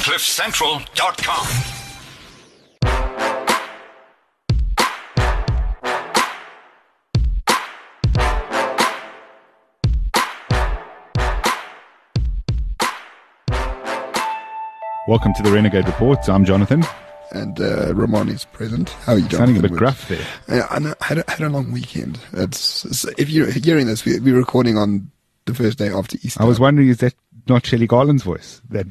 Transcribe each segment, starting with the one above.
CliffCentral.com. Welcome to the Renegade Report. I'm Jonathan. And Ramon is present. How are you, Jonathan? Sounding a bit gruff there. Yeah, I know, had a long weekend. It's if you're hearing this, we're recording on the first day after Easter. I was wondering, is that not Shelley Garland's voice? That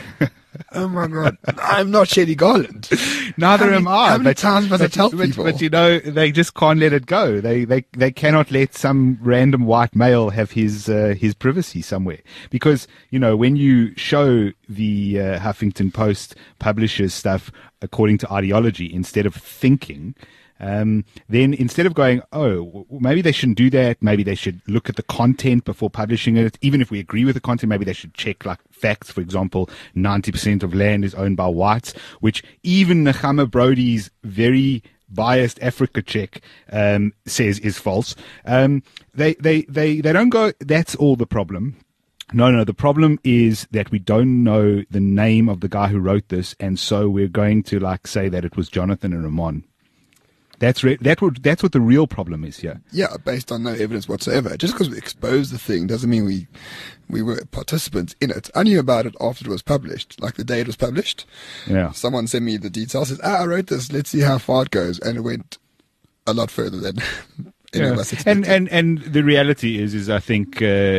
Oh my God, I'm not Shelley Garland. Neither am I. How many times must I tell people? But you know, they just can't let it go. They cannot let some random white male have his privacy somewhere. Because, you know, when you show the Huffington Post publishers stuff according to ideology instead of thinking, then instead of going, oh, maybe they shouldn't do that, maybe they should look at the content before publishing it. Even if we agree with the content, maybe they should check like facts. For example, 90% of land is owned by whites, which even Nechama Brody's very biased Africa check says is false. They don't go, that's all the problem. No, the problem is that we don't know the name of the guy who wrote this, and so we're going to like say that it was Jonathan and Ramon. That's what the real problem is here. Yeah, based on no evidence whatsoever. Just because we exposed the thing doesn't mean we were participants in it. I knew about it after it was published, like the day it was published. Yeah. Someone sent me the details, says, I wrote this, let's see how far it goes. And it went a lot further than any of us expected. And the reality is I think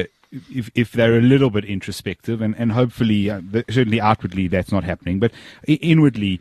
if they're a little bit introspective, and hopefully, certainly outwardly that's not happening, but inwardly,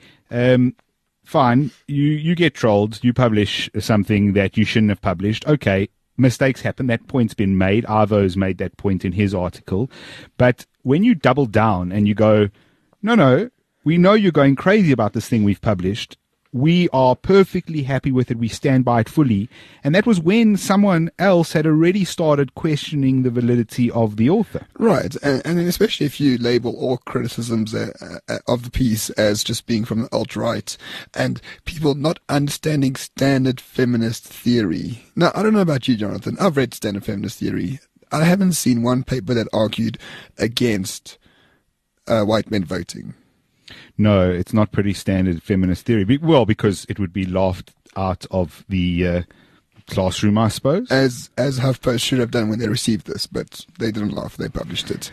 fine, you get trolled, you publish something that you shouldn't have published. Okay, mistakes happen. That point's been made. Arvo's made that point in his article. But when you double down and you go, no, we know you're going crazy about this thing we've published. We are perfectly happy with it. We stand by it fully. And that was when someone else had already started questioning the validity of the author. Right. And especially if you label all criticisms of the piece as just being from the alt-right and people not understanding standard feminist theory. Now, I don't know about you, Jonathan. I've read standard feminist theory. I haven't seen one paper that argued against white men voting. No, it's not pretty standard feminist theory. Well, because it would be laughed out of the classroom, I suppose. As HuffPost should have done when they received this, but they didn't laugh. They published it.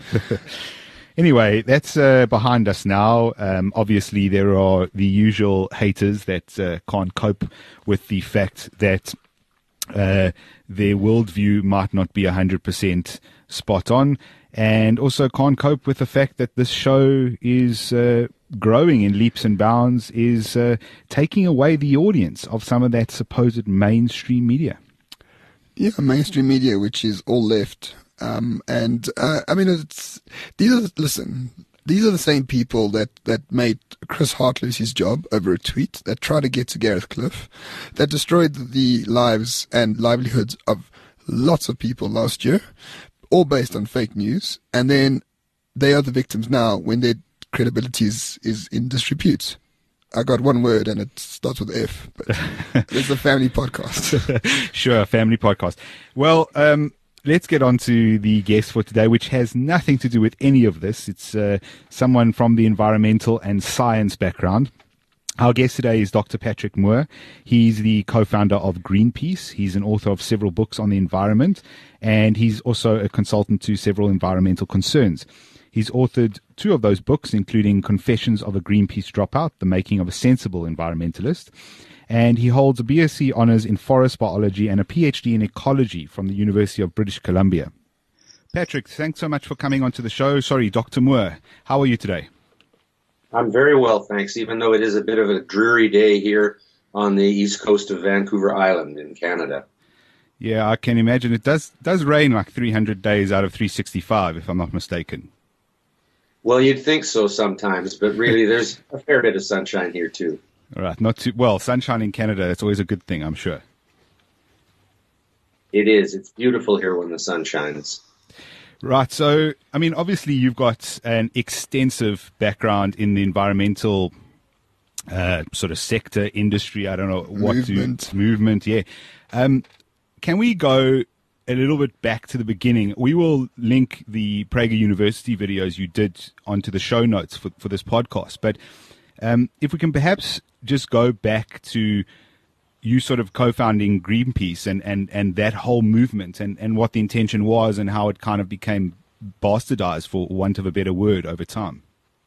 Anyway, that's behind us now. Obviously, there are the usual haters that can't cope with the fact that their worldview might not be 100% spot on, and also can't cope with the fact that this show is growing in leaps and bounds, is taking away the audience of some of that supposed mainstream media. Yeah, mainstream media, which is all left. I mean, these are the same people that made Chris Hart lose his job over a tweet, that tried to get to Gareth Cliff, that destroyed the lives and livelihoods of lots of people last year, all based on fake news, and then they are the victims now when their credibility is in disrepute. I got one word and it starts with F, but it's a family podcast. Sure, family podcast. Well, let's get on to the guest for today, which has nothing to do with any of this. It's someone from the environmental and science background. Our guest today is Dr. Patrick Moore. He's the co-founder of Greenpeace. He's an author of several books on the environment, and he's also a consultant to several environmental concerns. He's authored 2 of those books, including Confessions of a Greenpeace Dropout, The Making of a Sensible Environmentalist, and he holds a BSc Honours in Forest Biology and a PhD in Ecology from the University of British Columbia. Patrick, thanks so much for coming onto the show. Sorry, Dr. Moore, how are you today? I'm very well, thanks, even though it is a bit of a dreary day here on the east coast of Vancouver Island in Canada. Yeah, I can imagine. It does rain like 300 days out of 365, if I'm not mistaken. Well, you'd think so sometimes, but really there's a fair bit of sunshine here too. All right, not too well. Sunshine in Canada, that's always a good thing, I'm sure. It is. It's beautiful here when the sun shines. Right. So, I mean, obviously you've got an extensive background in the environmental sort of sector, industry. I don't know what movement. Movement. Yeah. Can we go a little bit back to the beginning. We will link the Prager University videos you did onto the show notes for this podcast. But if we can perhaps just go back to you sort of co-founding Greenpeace and that whole movement and what the intention was and how it kind of became bastardized, for want of a better word, over time.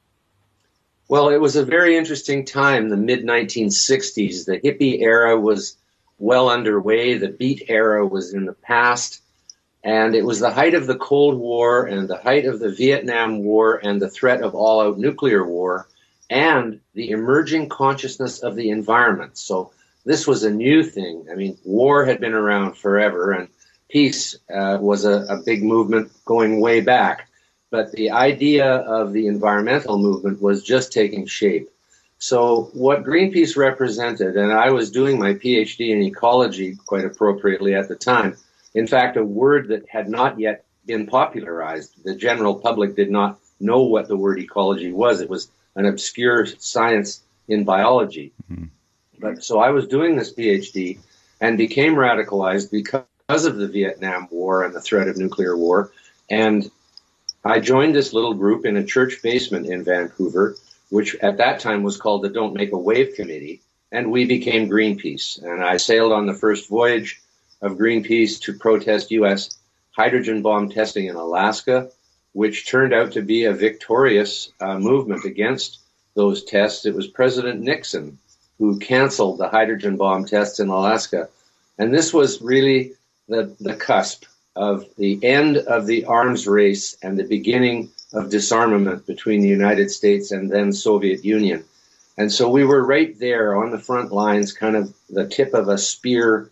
Well, it was a very interesting time, the mid-1960s. The hippie era was well underway. The beat era was in the past. And it was the height of the Cold War and the height of the Vietnam War and the threat of all-out nuclear war and the emerging consciousness of the environment. So this was a new thing. I mean, war had been around forever, and peace was a big movement going way back. But the idea of the environmental movement was just taking shape. So what Greenpeace represented, and I was doing my PhD in ecology quite appropriately at the time, in fact, a word that had not yet been popularized. The general public did not know what the word ecology was. It was an obscure science in biology. Mm-hmm. But so I was doing this PhD and became radicalized because of the Vietnam War and the threat of nuclear war. And I joined this little group in a church basement in Vancouver, which at that time was called the Don't Make a Wave Committee, and we became Greenpeace. And I sailed on the first voyage of Greenpeace to protest U.S. hydrogen bomb testing in Alaska, which turned out to be a victorious movement against those tests. It was President Nixon who canceled the hydrogen bomb tests in Alaska. And this was really the cusp of the end of the arms race and the beginning of disarmament between the United States and then Soviet Union. And so we were right there on the front lines, kind of the tip of a spear,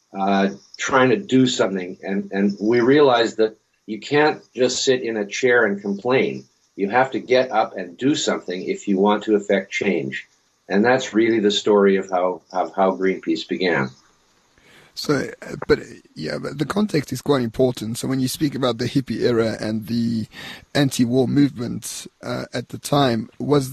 trying to do something. And we realized that you can't just sit in a chair and complain. You have to get up and do something if you want to affect change. And that's really the story of how Greenpeace began. So, but the context is quite important. So when you speak about the hippie era and the anti-war movement at the time, was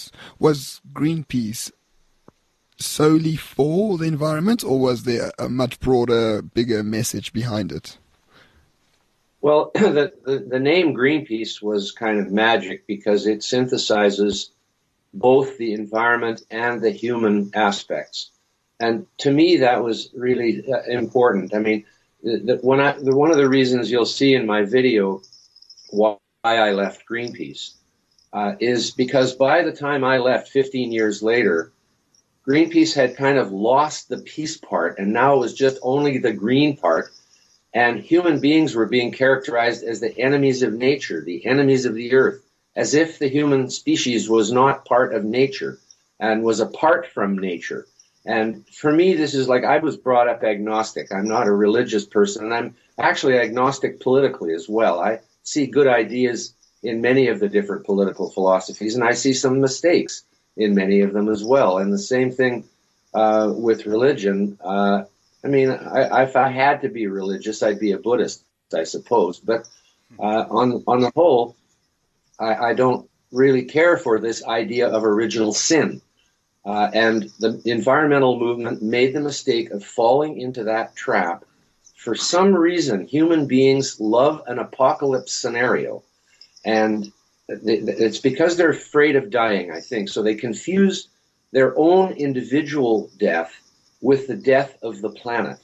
Greenpeace solely for the environment, or was there a much broader, bigger message behind it? Well, the name Greenpeace was kind of magic because it synthesizes both the environment and the human aspects. And to me, that was really important. I mean, one of the reasons you'll see in my video why I left Greenpeace is because by the time I left 15 years later, Greenpeace had kind of lost the peace part, and now it was just only the green part. And human beings were being characterized as the enemies of nature, the enemies of the earth, as if the human species was not part of nature and was apart from nature. And for me, this is like I was brought up agnostic. I'm not a religious person, and I'm actually agnostic politically as well. I see good ideas in many of the different political philosophies, and I see some mistakes in many of them as well. And the same thing with religion. I mean, if I had to be religious, I'd be a Buddhist, I suppose. But on the whole, I don't really care for this idea of original sin. And the environmental movement made the mistake of falling into that trap. For some reason, human beings love an apocalypse scenario. And it's because they're afraid of dying, I think. So they confuse their own individual death with the death of the planet.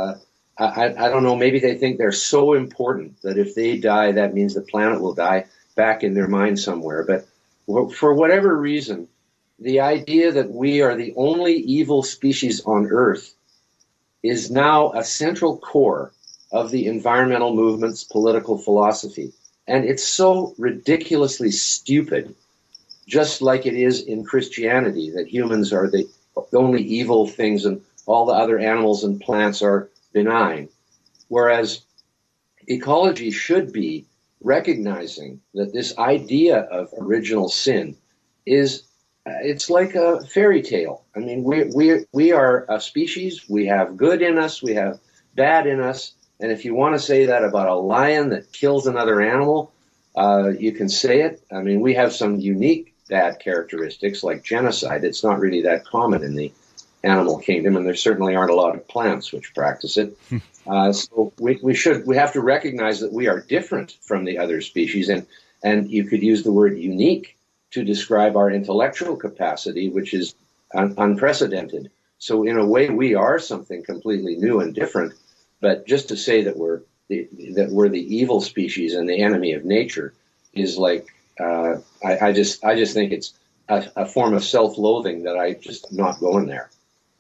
I don't know, maybe they think they're so important that if they die, that means the planet will die back in their mind somewhere. But for whatever reason, the idea that we are the only evil species on Earth is now a central core of the environmental movement's political philosophy. And it's so ridiculously stupid, just like it is in Christianity, that humans are the only evil things and all the other animals and plants are benign. Whereas ecology should be recognizing that this idea of original sin is it's like a fairy tale. I mean, we are a species. We have good in us. We have bad in us. And if you want to say that about a lion that kills another animal, you can say it. I mean, we have some unique bad characteristics like genocide. It's not really that common in the animal kingdom, and there certainly aren't a lot of plants which practice it. So we have to recognize that we are different from the other species, and you could use the word unique to describe our intellectual capacity, which is unprecedented. So in a way, we are something completely new and different. But just to say that we're the evil species and the enemy of nature is like I just think it's a form of self-loathing that I just not going there.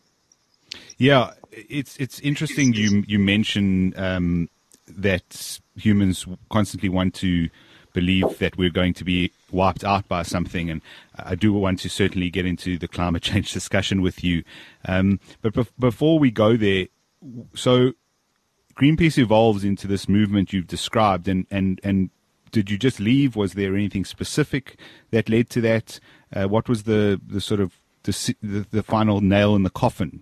Yeah, it's interesting. You mention that humans constantly want to believe that we're going to be wiped out by something, and I do want to certainly get into the climate change discussion with you. But before we go there, so Greenpeace evolves into this movement you've described, and did you just leave? Was there anything specific that led to that? What was the sort of the final nail in the coffin?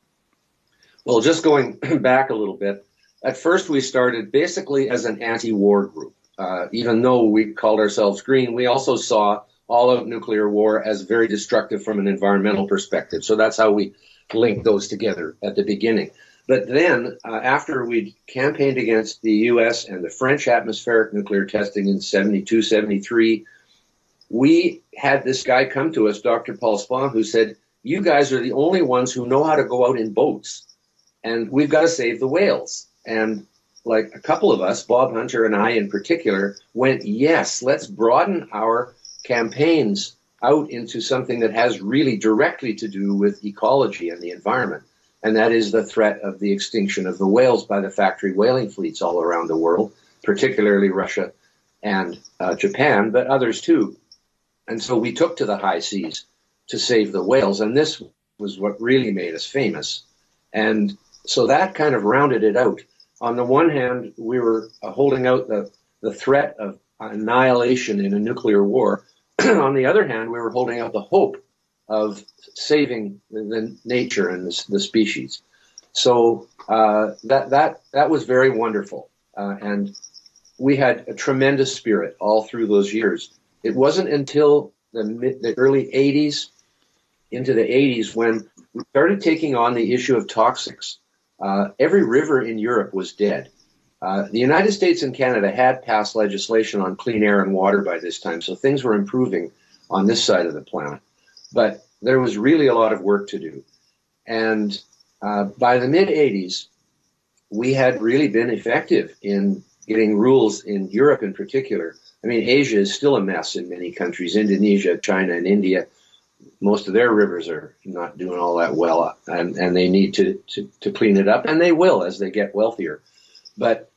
Well, just going back a little bit, at first we started basically as an anti-war group. Even though we called ourselves green, we also saw all-out nuclear war as very destructive from an environmental perspective. So that's how we linked those together at the beginning. But then, after we'd campaigned against the U.S. and the French atmospheric nuclear testing in 72, 73, we had this guy come to us, Dr. Paul Spahn, who said, you guys are the only ones who know how to go out in boats, and we've got to save the whales. And like a couple of us, Bob Hunter and I in particular, went, yes, let's broaden our campaigns out into something that has really directly to do with ecology and the environment. And that is the threat of the extinction of the whales by the factory whaling fleets all around the world, particularly Russia and Japan, but others too. And so we took to the high seas to save the whales, and this was what really made us famous. And so that kind of rounded it out. On the one hand, we were holding out the threat of annihilation in a nuclear war. On the other hand, we were holding out the hope of saving the nature and the species. So that was very wonderful. And we had a tremendous spirit all through those years. It wasn't until the early 80s, into the 80s, when we started taking on the issue of toxics. Every river in Europe was dead. The United States and Canada had passed legislation on clean air and water by this time, so things were improving on this side of the planet. But there was really a lot of work to do. And by the mid-'80s, we had really been effective in getting rules in Europe in particular. I mean, Asia is still a mess in many countries. Indonesia, China, and India, most of their rivers are not doing all that well, and they need to clean it up, and they will as they get wealthier. But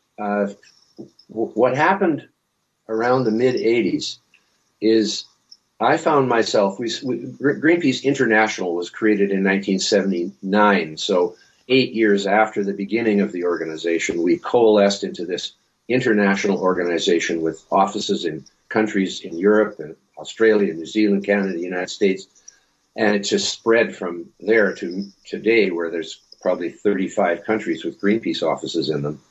what happened around the mid-'80s is I found myself, Greenpeace International was created in 1979, so 8 years after the beginning of the organization, we coalesced into this international organization with offices in countries in Europe and Australia, New Zealand, Canada, the United States. And it just spread from there to today, where there's probably 35 countries with Greenpeace offices in them.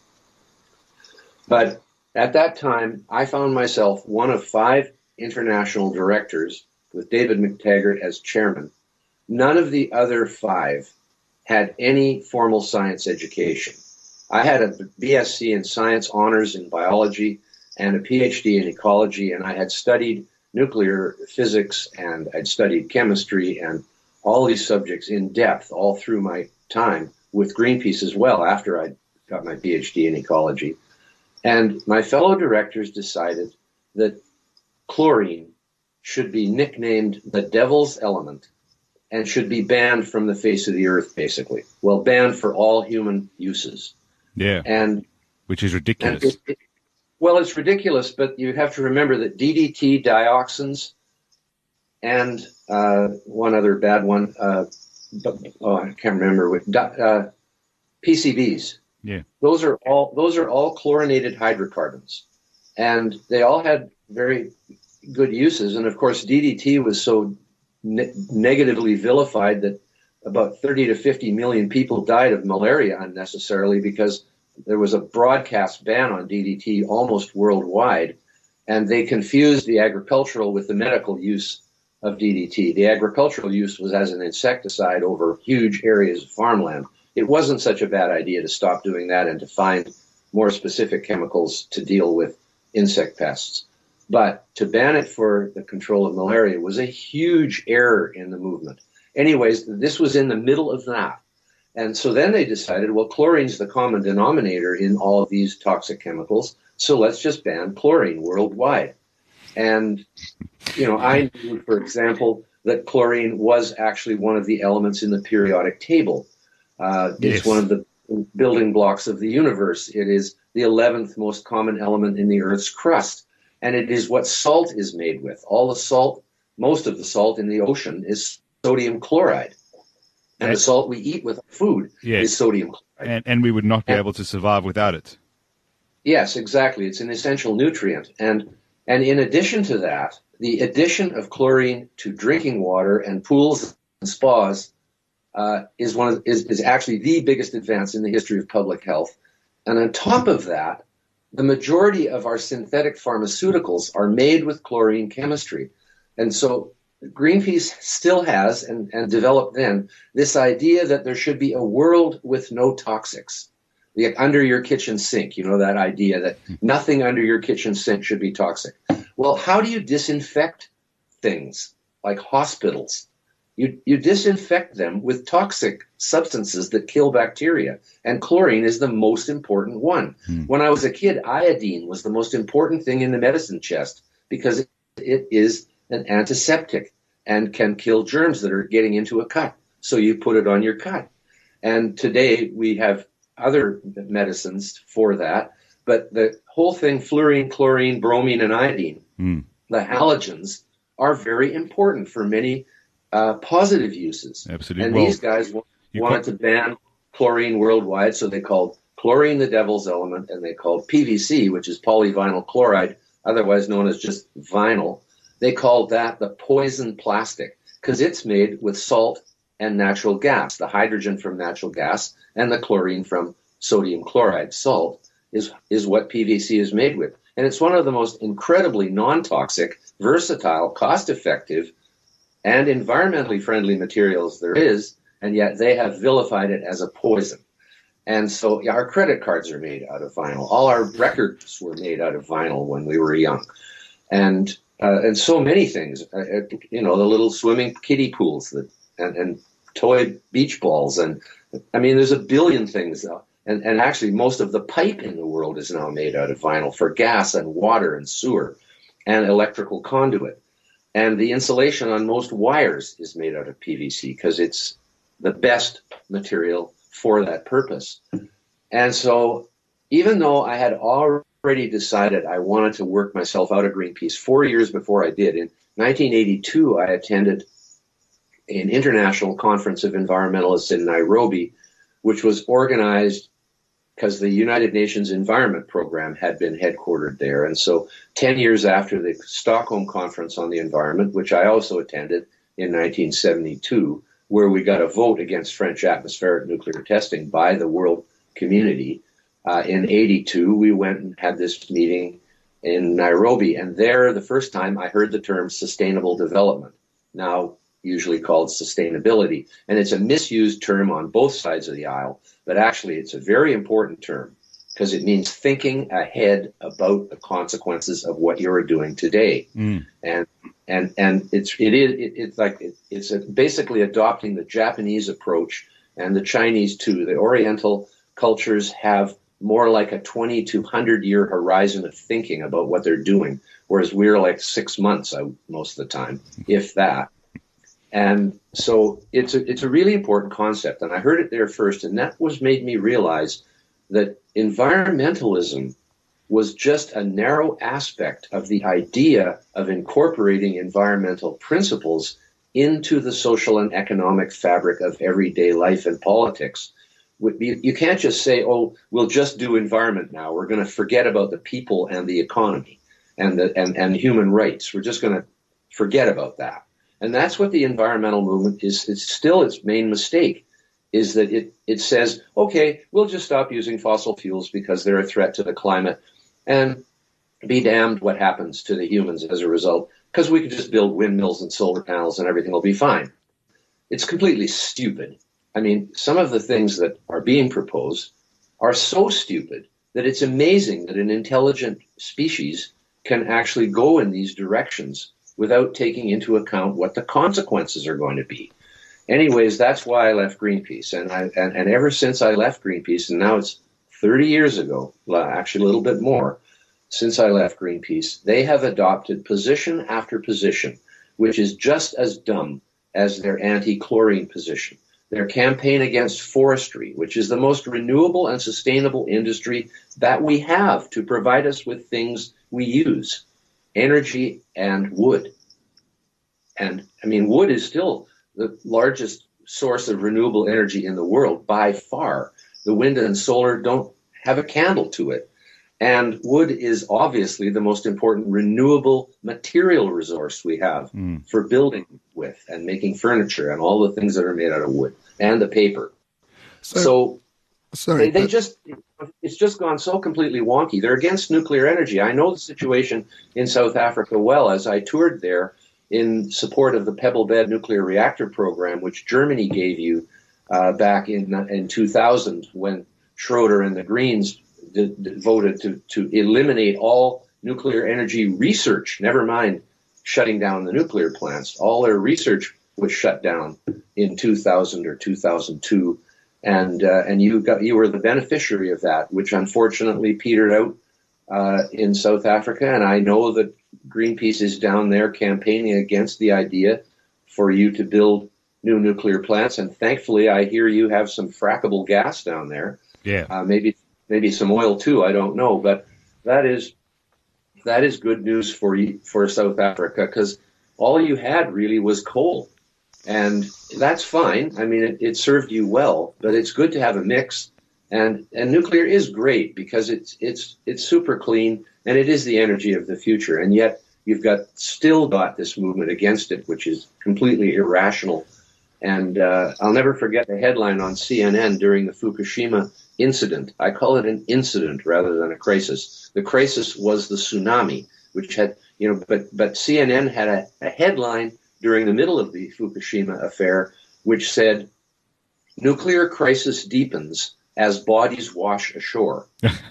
But at that time, I found myself one of 5 international directors, with David McTaggart as chairman. None of the other 5 had any formal science education. I had a BSc in science honors in biology and a PhD in ecology, and I had studied nuclear physics, and I'd studied chemistry and all these subjects in depth all through my time with Greenpeace as well, after I got my PhD in ecology. And my fellow directors decided that chlorine should be nicknamed the devil's element and should be banned from the face of the earth, basically. Well, banned for all human uses. Yeah, and which is ridiculous. Well, it's ridiculous, but you have to remember that DDT, dioxins, and one other bad one, I can't remember, PCBs. Yeah, those are all chlorinated hydrocarbons, and they all had very good uses. And of course, DDT was so negatively vilified that about 30 to 50 million people died of malaria unnecessarily, because there was a broadcast ban on DDT almost worldwide, and they confused the agricultural with the medical use of DDT. The agricultural use was as an insecticide over huge areas of farmland. It wasn't such a bad idea to stop doing that and to find more specific chemicals to deal with insect pests. But to ban it for the control of malaria was a huge error in the movement. Anyways, this was in the middle of that. And so then they decided, well, chlorine's the common denominator in all of these toxic chemicals, so let's just ban chlorine worldwide. And, I knew, for example, that chlorine was actually one of the elements in the periodic table. It's one of the building blocks of the universe. It is the 11th most common element in the Earth's crust. And it is what salt is made with. All the salt, most of the salt in the ocean is sodium chloride. And the salt we eat with food is sodium chloride. And we would not be able to survive without it. Yes, exactly. It's an essential nutrient. And in addition to that, the addition of chlorine to drinking water and pools and spas is actually the biggest advance in the history of public health. And on top of that, the majority of our synthetic pharmaceuticals are made with chlorine chemistry. And so Greenpeace still has, and developed then, this idea that there should be a world with no toxics. Like under your kitchen sink, that idea that nothing under your kitchen sink should be toxic. Well, how do you disinfect things like hospitals? You disinfect them with toxic substances that kill bacteria, and chlorine is the most important one. When I was a kid, iodine was the most important thing in the medicine chest because it is an antiseptic and can kill germs that are getting into a cut. So you put it on your cut. And today we have other medicines for that, but the whole thing, fluorine, chlorine, bromine, and iodine, the halogens, are very important for many positive uses. Absolutely. And these guys wanted to ban chlorine worldwide, so they called chlorine the devil's element, and they called PVC, which is polyvinyl chloride, otherwise known as just vinyl, they called that the poison plastic because it's made with salt and natural gas. The hydrogen from natural gas and the chlorine from sodium chloride. Salt is what PVC is made with. And it's one of the most incredibly non-toxic, versatile, cost-effective, and environmentally friendly materials there is, and yet they have vilified it as a poison. And so our credit cards are made out of vinyl. All our records were made out of vinyl when we were young. And so many things, the little swimming kiddie pools and toy beach balls. And I mean, there's a billion things. And actually, most of the pipe in the world is now made out of vinyl for gas and water and sewer and electrical conduit. And the insulation on most wires is made out of PVC because it's the best material for that purpose. And so even though I had already decided I wanted to work myself out of Greenpeace 4 years before I did, in 1982, I attended an international conference of environmentalists in Nairobi, which was organized because the United Nations Environment Program had been headquartered there. And so 10 years after the Stockholm Conference on the Environment, which I also attended in 1972, where we got a vote against French atmospheric nuclear testing by the world community, in 82, we went and had this meeting in Nairobi. And there, the first time, I heard the term sustainable development, now usually called sustainability. And it's a misused term on both sides of the aisle, but actually it's a very important term because it means thinking ahead about the consequences of what you're doing today. And it's basically adopting the Japanese approach and the Chinese too. The Oriental cultures have more like a 20 to 100 year horizon of thinking about what they're doing, whereas we're like 6 months out most of the time, if that. And so it's a really important concept, and I heard it there first, and that made me realize that environmentalism was just a narrow aspect of the idea of incorporating environmental principles into the social and economic fabric of everyday life and politics. You can't just say, oh, we'll just do environment now. We're going to forget about the people and the economy and human rights. We're just going to forget about that. And that's what the environmental movement is. It's still its main mistake, is that it says, okay, we'll just stop using fossil fuels because they're a threat to the climate, and be damned what happens to the humans as a result. because we could just build windmills and solar panels and everything will be fine. It's completely stupid. I mean, some of the things that are being proposed are so stupid that it's amazing that an intelligent species can actually go in these directions without taking into account what the consequences are going to be. Anyways, that's why I left Greenpeace. And ever since I left Greenpeace, and now it's 30 years ago, actually a little bit more, since I left Greenpeace, they have adopted position after position, which is just as dumb as their anti-chlorine position. Their campaign against forestry, which is the most renewable and sustainable industry that we have to provide us with things we use, energy and wood. And I mean, wood is still the largest source of renewable energy in the world by far. The wind and solar don't have a candle to it. And wood is obviously the most important renewable material resource we have for building with and making furniture and all the things that are made out of wood and the paper. It's just gone so completely wonky. They're against nuclear energy. I know the situation in South Africa well, as I toured there in support of the Pebble Bed nuclear reactor program, which Germany gave you back in 2000 when Schroeder and the Greens voted to eliminate all nuclear energy research, never mind shutting down the nuclear plants. All their research was shut down in 2000 or 2002, and you were the beneficiary of that, which unfortunately petered out in South Africa. And I know that Greenpeace is down there campaigning against the idea for you to build new nuclear plants. And thankfully, I hear you have some frackable gas down there. Yeah, maybe some oil too. I don't know, but that is good news for South Africa, because all you had really was coal, and that's fine. I mean, it served you well, but it's good to have a mix. And nuclear is great because it's super clean and it is the energy of the future. And yet you've still got this movement against it, which is completely irrational. And I'll never forget the headline on CNN during the Fukushima incident. I call it an incident rather than a crisis. The crisis was the tsunami, which had, but CNN had a headline during the middle of the Fukushima affair, which said, "Nuclear crisis deepens as bodies wash ashore."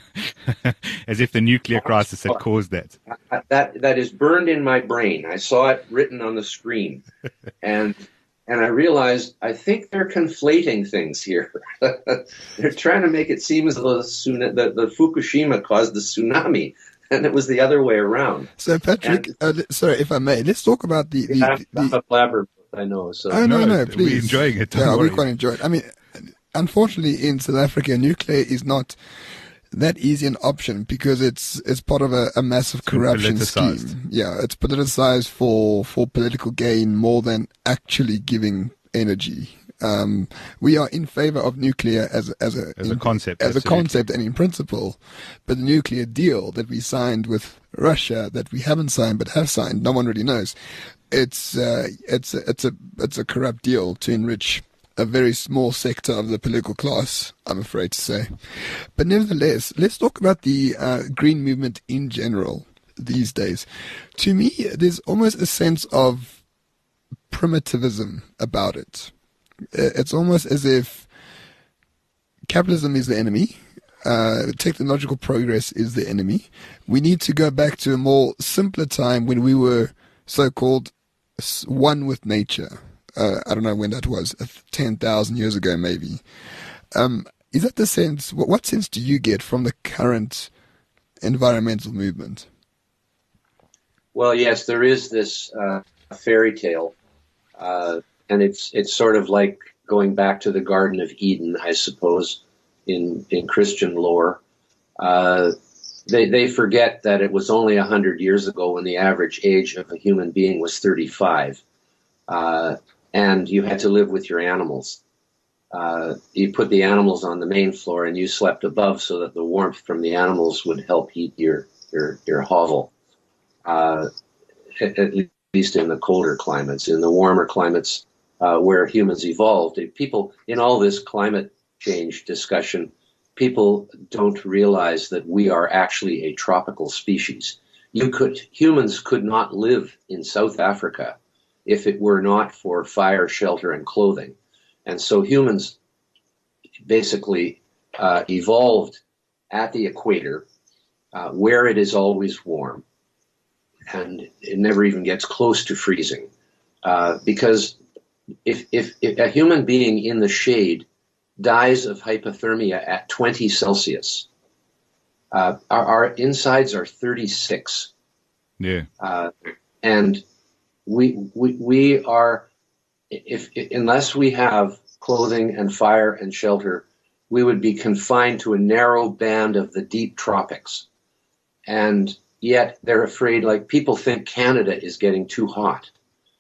As if the nuclear crisis had caused that. That is burned in my brain. I saw it written on the screen. And I realized, I think they're conflating things here. They're trying to make it seem as though the Fukushima caused the tsunami, and it was the other way around. So, Patrick, sorry, if I may, let's talk about I'm a blabber, I know. So. Oh, no, please. We're enjoying it. We quite enjoy it. I mean, unfortunately, in South Africa, nuclear is not that easy an option because it's part of a massive corruption scheme. Yeah, it's politicized for political gain more than actually giving energy. We are in favor of nuclear as a concept and in principle, but the nuclear deal that we signed with Russia, that we haven't signed but have signed, no one really knows. It's a corrupt deal to enrich a very small sector of the political class, I'm afraid to say. But nevertheless, let's talk about the green movement in general these days. To me, there's almost a sense of primitivism about it. It's almost as if capitalism is the enemy, technological progress is the enemy. We need to go back to a more simpler time when we were so-called one with nature. I don't know when that was, 10,000 years ago maybe. Is that the sense? What sense do you get from the current environmental movement? Well, yes, there is this fairy tale, and it's sort of like going back to the Garden of Eden, I suppose, in Christian lore. They forget that it was only 100 years ago when the average age of a human being was 35. And you had to live with your animals. You put the animals on the main floor and you slept above so that the warmth from the animals would help heat your hovel, at least in the colder climates. In the warmer climates where humans evolved, people, in all this climate change discussion, people don't realize that we are actually a tropical species. Humans could not live in South Africa if it were not for fire, shelter, and clothing. And so humans basically evolved at the equator, where it is always warm, and it never even gets close to freezing. Because if a human being in the shade dies of hypothermia at 20 Celsius, our insides are 36. Yeah. And we are, unless we have clothing and fire and shelter, we would be confined to a narrow band of the deep tropics. And yet they're afraid, like people think Canada is getting too hot.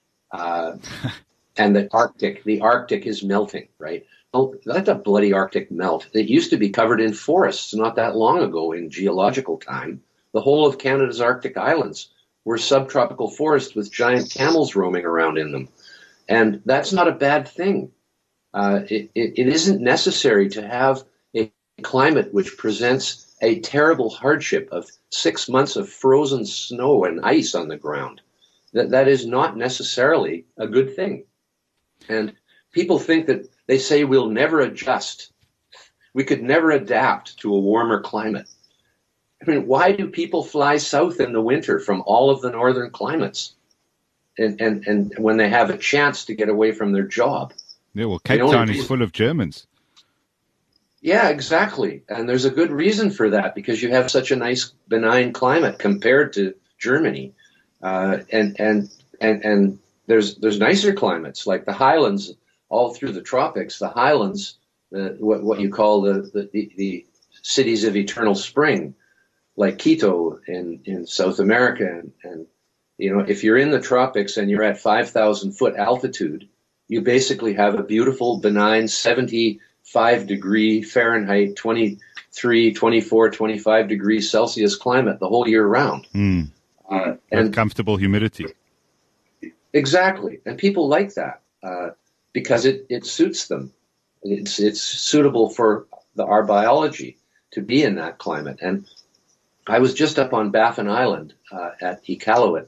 And the Arctic is melting, right? Oh, let the bloody Arctic melt. It used to be covered in forests not that long ago in geological time. The whole of Canada's Arctic islands were subtropical forests with giant camels roaming around in them. And that's not a bad thing. It isn't necessary to have a climate which presents a terrible hardship of 6 months of frozen snow and ice on the ground. That is not necessarily a good thing. And people think that they say we'll never adjust. We could never adapt to a warmer climate. I mean, why do people fly south in the winter from all of the northern climates? And when they have a chance to get away from their job. Yeah, well, Cape Town is full of Germans. Yeah, exactly. And there's a good reason for that, because you have such a nice benign climate compared to Germany. And there's nicer climates like the highlands all through the tropics. The highlands, what you call the cities of eternal spring, like Quito in South America. And you know, if you're in the tropics and you're at 5,000 foot altitude, you basically have a beautiful, benign 75 degree Fahrenheit, 23, 24, 25 degrees Celsius climate the whole year round. And comfortable humidity. Exactly. And people like that because it suits them. It's suitable for our biology to be in that climate. And I was just up on Baffin Island at Iqaluit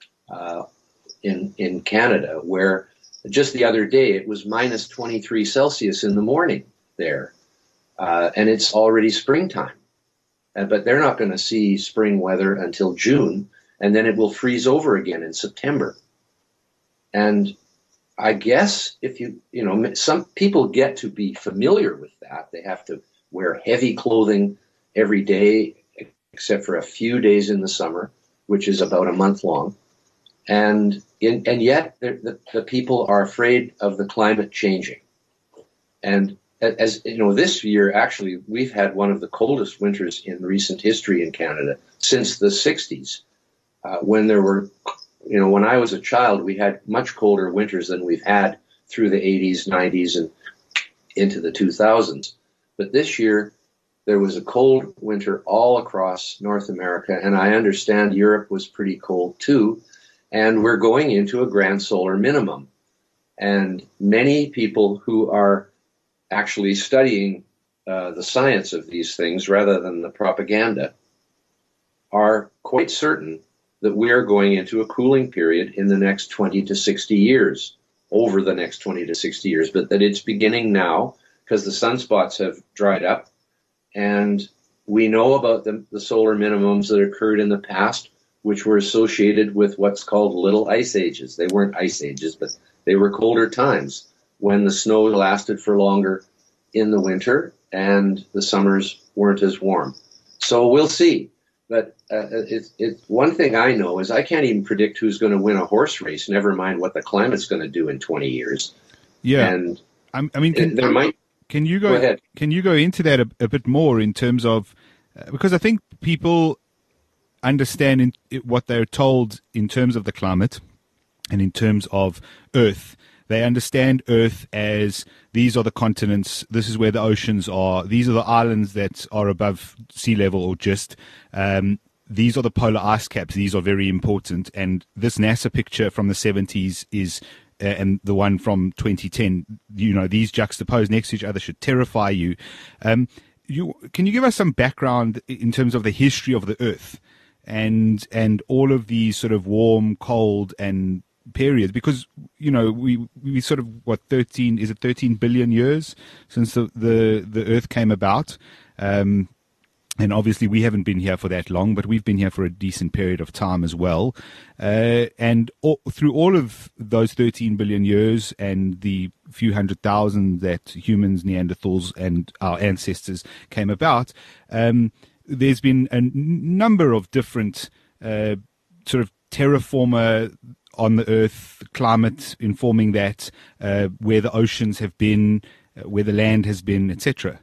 in Canada, where just the other day it was minus 23 Celsius in the morning there. And it's already springtime. But they're not going to see spring weather until June, and then it will freeze over again in September. And I guess if you know, some people get to be familiar with that. They have to wear heavy clothing every day, except for a few days in the summer, which is about a month long. And yet the people are afraid of the climate changing. And as you know, this year, actually, we've had one of the coldest winters in recent history in Canada since the 60s, when there were, you know, when I was a child, we had much colder winters than we've had through the 80s, 90s, and into the 2000s. But this year, there was a cold winter all across North America, and I understand Europe was pretty cold too. And we're going into a grand solar minimum. And many people who are actually studying the science of these things rather than the propaganda are quite certain that we are going into a cooling period in the next 20 to 60 years, over the next 20 to 60 years, but that it's beginning now because the sunspots have dried up. And we know about the solar minimums that occurred in the past, which were associated with what's called little ice ages. They weren't ice ages, but they were colder times when the snow lasted for longer in the winter and the summers weren't as warm. So we'll see. But one thing I know is I can't even predict who's going to win a horse race, never mind what the climate's going to do in 20 years. Yeah. And I mean, can you go ahead. Can you go into that a bit more in terms of, because I think people understand what they're told in terms of the climate and in terms of Earth. They understand Earth as these are the continents, this is where the oceans are, these are the islands that are above sea level or just, these are the polar ice caps, these are very important. And this NASA picture from the 70s is, and the one from 2010, you know, these juxtaposed next to each other should terrify you. Can you give us some background in terms of the history of the Earth? and all of these sort of warm, cold, and periods, because we sort of 13 billion years since the Earth came about. And obviously we haven't been here for that long, but we've been here for a decent period of time as well. And through all of those 13 billion years and the few 100,000 that humans, Neanderthals, and our ancestors came about, there's been a number of different sort of terraformer on the Earth, climate informing that, where the oceans have been, where the land has been, etc.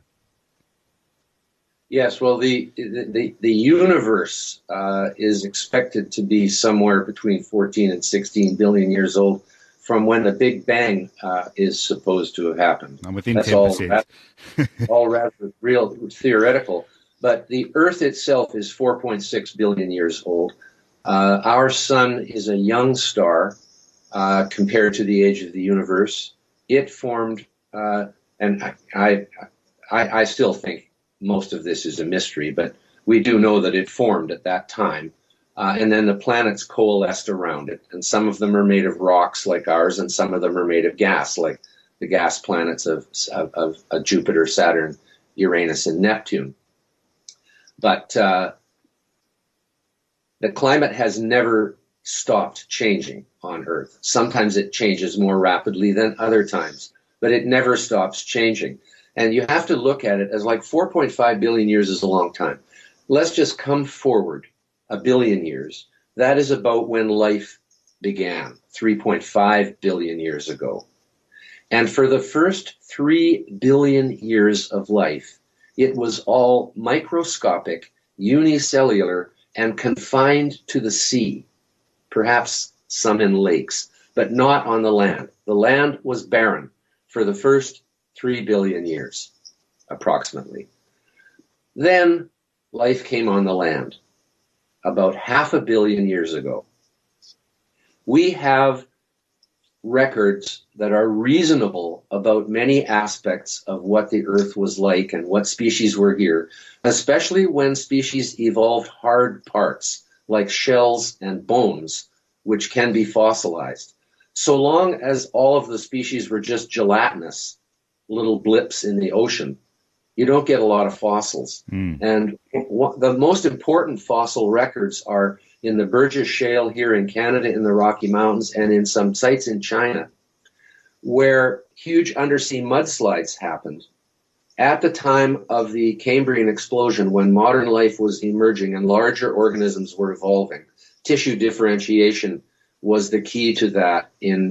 Yes, well, the universe is expected to be somewhere between 14 and 16 billion years old from when the Big Bang is supposed to have happened. I'm within That's 10%. all rather real theoretical. But the Earth itself is 4.6 billion years old. Our sun is a young star compared to the age of the universe. It formed, and I still think most of this is a mystery, but we do know that it formed at that time. And then the planets coalesced around it. And some of them are made of rocks like ours, and some of them are made of gas, like the gas planets of Jupiter, Saturn, Uranus, and Neptune. But the climate has never stopped changing on Earth. Sometimes it changes more rapidly than other times, but it never stops changing. And you have to look at it as like 4.5 billion years is a long time. Let's just come forward a billion years. That is about when life began, 3.5 billion years ago. And for the first 3 billion years of life, it was all microscopic, unicellular, and confined to the sea, perhaps some in lakes, but not on the land. The land was barren for the first 3 billion years, approximately. Then life came on the land about 500 million years ago. We have records that are reasonable about many aspects of what the Earth was like and what species were here, especially when species evolved hard parts like shells and bones, which can be fossilized. So long as all of the species were just gelatinous, little blips in the ocean, you don't get a lot of fossils. And the most important fossil records are in the Burgess Shale here in Canada, in the Rocky Mountains, and in some sites in China, where huge undersea mudslides happened at the time of the Cambrian explosion, when modern life was emerging and larger organisms were evolving. Tissue differentiation was the key to that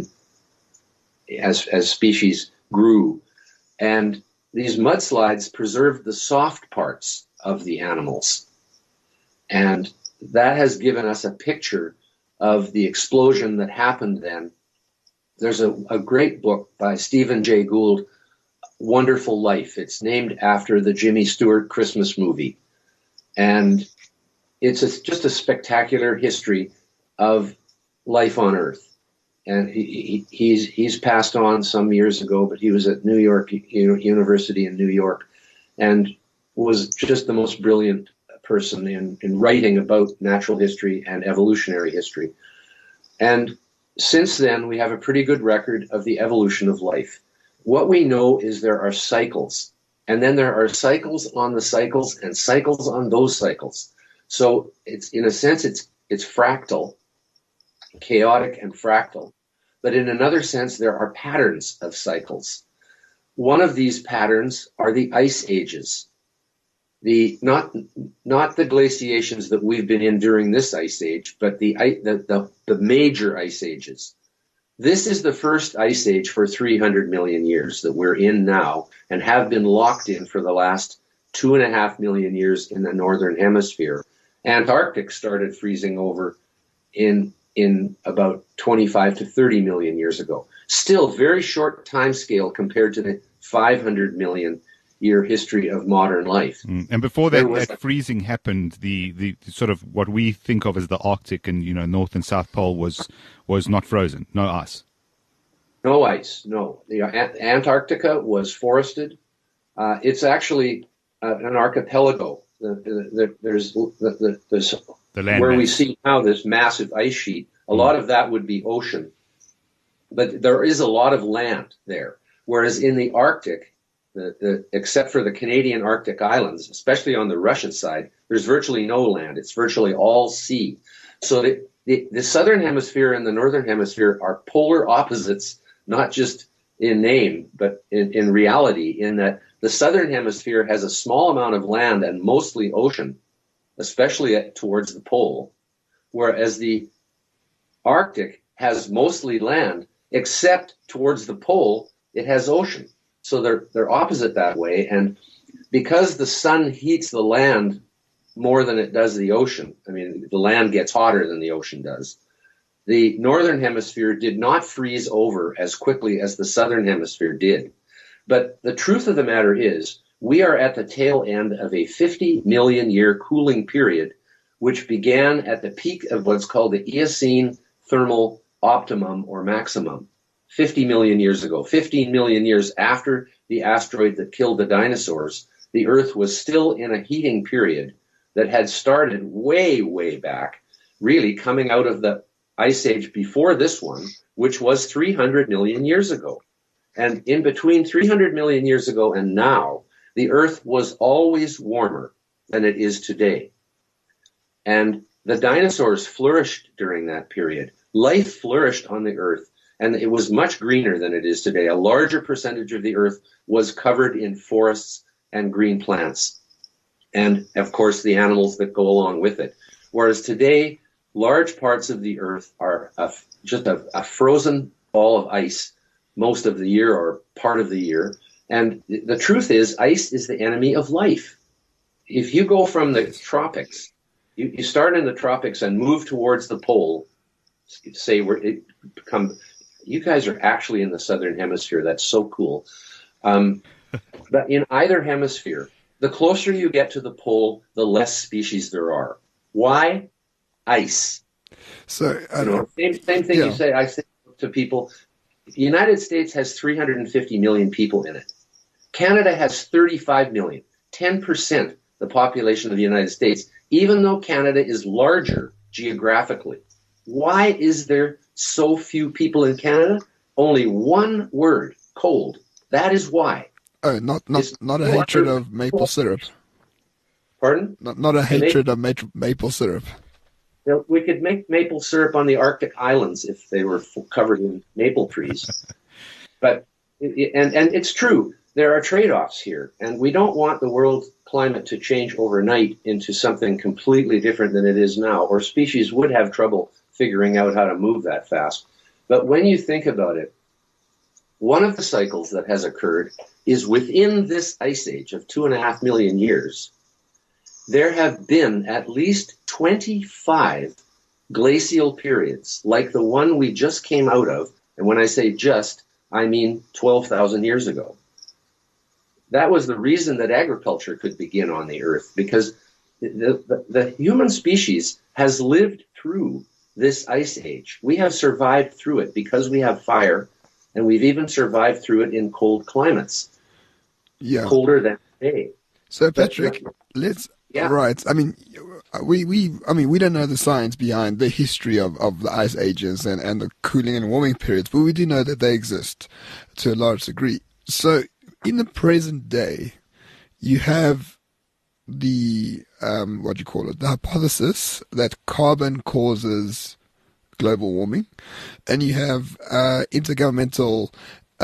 as species grew. And these mudslides preserved the soft parts of the animals. And that has given us a picture of the explosion that happened then. There's a great book by Stephen Jay Gould, Wonderful Life. It's named after the Jimmy Stewart Christmas movie. And it's just a spectacular history of life on Earth. And he's passed on some years ago, but he was at New York University in New York, and was just the most brilliant person in writing about natural history and evolutionary history. And since then, we have a pretty good record of the evolution of life. What we know is there are cycles, and then there are cycles on the cycles and cycles on those cycles. So it's, in a sense, it's fractal, chaotic and fractal. But in another sense, there are patterns of cycles. One of these patterns are the ice ages. Not the glaciations that we've been in during this ice age, but the major ice ages. This is the first ice age for 300 million years that we're in now, and have been locked in for the last 2.5 million years in the northern hemisphere. Antarctic started freezing over in about 25 to 30 million years ago. Still very short time scale compared to the 500 million year history of modern life. And before that freezing happened, the sort of what we think of as the Arctic and North and South Pole was not frozen, no ice. No ice, no. The Antarctica was forested. It's actually an archipelago. There's The land where we mass. see now this massive ice sheet, a lot of that would be ocean. But there is a lot of land there. Whereas in the Arctic, except for the Canadian Arctic islands, especially on the Russian side, there's virtually no land. It's virtually all sea. So the southern hemisphere and the northern hemisphere are polar opposites, not just in name, but in reality, in that the southern hemisphere has a small amount of land and mostly ocean, especially towards the pole, whereas the Arctic has mostly land, except towards the pole, it has ocean. So they're opposite that way. And because the sun heats the land more than it does the ocean, I mean, the land gets hotter than the ocean does, the northern hemisphere did not freeze over as quickly as the southern hemisphere did. But the truth of the matter is, we are at the tail end of a 50 million year cooling period, which began at the peak of what's called the Eocene thermal optimum or maximum 50 million years ago. 15 million years after the asteroid that killed the dinosaurs, the Earth was still in a heating period that had started way, way back, really coming out of the ice age before this one, which was 300 million years ago. And in between 300 million years ago and now, the Earth was always warmer than it is today. And the dinosaurs flourished during that period. Life flourished on the Earth, and it was much greener than it is today. A larger percentage of the Earth was covered in forests and green plants, and of course the animals that go along with it. Whereas today, large parts of the Earth are just a frozen ball of ice most of the year or part of the year. And the truth is, ice is the enemy of life. If you go from the tropics, you start in the tropics and move towards the pole, say you guys are actually in the southern hemisphere. That's so cool. But in either hemisphere, the closer you get to the pole, the less species there are. Why? Ice. So same thing. Yeah. I say to people, the United States has 350 million people in it. Canada has 35 million, 10% the population of the United States, even though Canada is larger geographically. Why is there so few people in Canada? Only one word: cold. That is why. Oh, not a hatred of maple syrup. Pardon? Not a hatred of maple syrup. We could make maple syrup on the Arctic islands if they were covered in maple trees. But it's true. There are trade-offs here, and we don't want the world climate to change overnight into something completely different than it is now, or species would have trouble figuring out how to move that fast. But when you think about it, one of the cycles that has occurred is within this ice age of 2.5 million years, there have been at least 25 glacial periods, like the one we just came out of. And when I say just, I mean 12,000 years ago. That was the reason that agriculture could begin on the Earth, because the human species has lived through this ice age. We have survived through it because we have fire, and we've even survived through it in cold climates. Yeah. Colder than today. So Patrick, let's right. I mean, we don't know the science behind the history of the ice ages and the cooling and warming periods, but we do know that they exist to a large degree. So in the present day, you have the the hypothesis that carbon causes global warming, and you have intergovernmental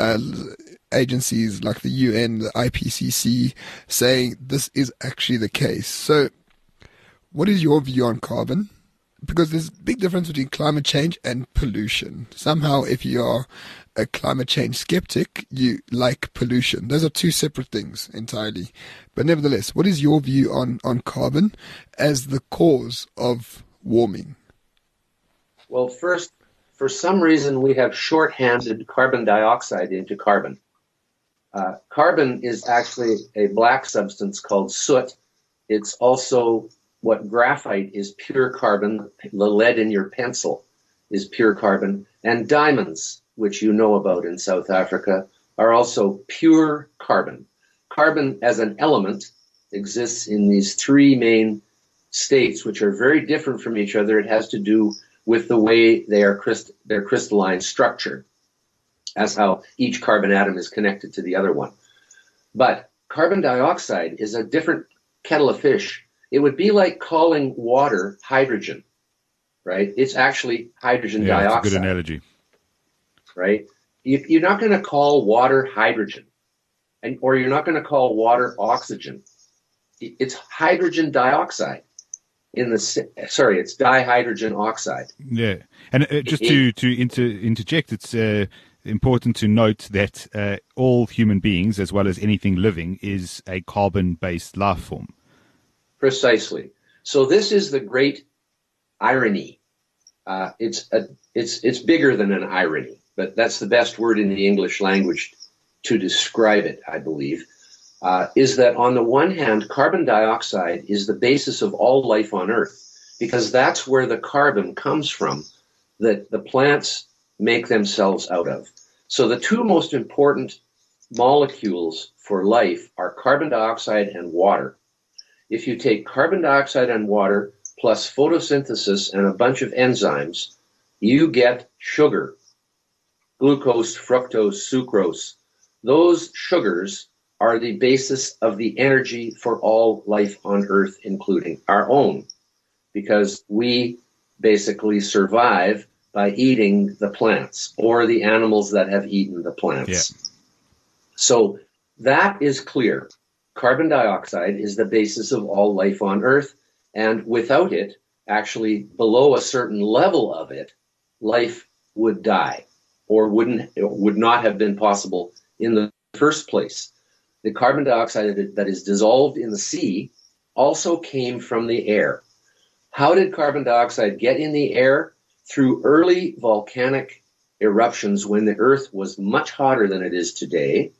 agencies like the UN, the IPCC, saying this is actually the case. So what is your view on carbon? Because there's a big difference between climate change and pollution. Somehow, if you are a climate change skeptic, you like pollution. Those are two separate things entirely. But nevertheless, what is your view on carbon as the cause of warming? Well, first, for some reason, we have shorthanded carbon dioxide into carbon. Carbon is actually a black substance called soot. It's also what graphite is, pure carbon. The lead in your pencil is pure carbon. And diamonds, which you know about in South Africa, are also pure carbon. Carbon as an element exists in these three main states, which are very different from each other. It has to do with the way their crystalline structure, as how each carbon atom is connected to the other one. But carbon dioxide is a different kettle of fish. It would be like calling water hydrogen, right? It's actually hydrogen dioxide. That's a good analogy. Right? You're not going to call water hydrogen, or you're not going to call water oxygen. It's hydrogen dioxide. It's dihydrogen oxide. Yeah, and just to interject, it's important to note that all human beings, as well as anything living, is a carbon-based life form. Precisely. So this is the great irony. It's bigger than an irony, but that's the best word in the English language to describe it, I believe. Is that on the one hand, carbon dioxide is the basis of all life on Earth, because that's where the carbon comes from that the plants make themselves out of. So the two most important molecules for life are carbon dioxide and water. If you take carbon dioxide and water plus photosynthesis and a bunch of enzymes, you get sugar, glucose, fructose, sucrose. Those sugars are the basis of the energy for all life on Earth, including our own, because we basically survive by eating the plants or the animals that have eaten the plants. Yeah. So that is clear. Carbon dioxide is the basis of all life on Earth, and without it, actually below a certain level of it, life would die or would not have been possible in the first place. The carbon dioxide that is dissolved in the sea also came from the air. How did carbon dioxide get in the air? Through early volcanic eruptions when the Earth was much hotter than it is today,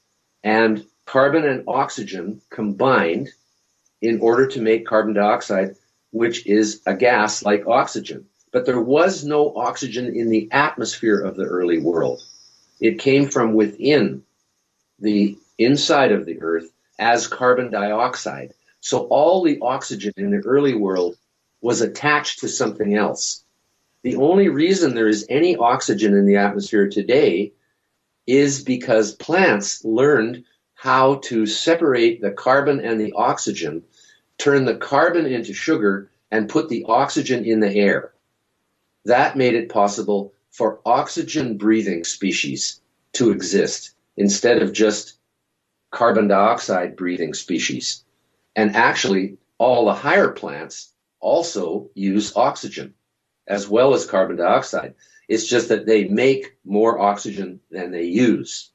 and carbon and oxygen combined in order to make carbon dioxide, which is a gas like oxygen. But there was no oxygen in the atmosphere of the early world. It came from within the inside of the Earth as carbon dioxide. So all the oxygen in the early world was attached to something else. The only reason there is any oxygen in the atmosphere today is because plants learned how to separate the carbon and the oxygen, turn the carbon into sugar, and put the oxygen in the air. That made it possible for oxygen-breathing species to exist instead of just carbon dioxide-breathing species. And actually, all the higher plants also use oxygen as well as carbon dioxide. It's just that they make more oxygen than they use.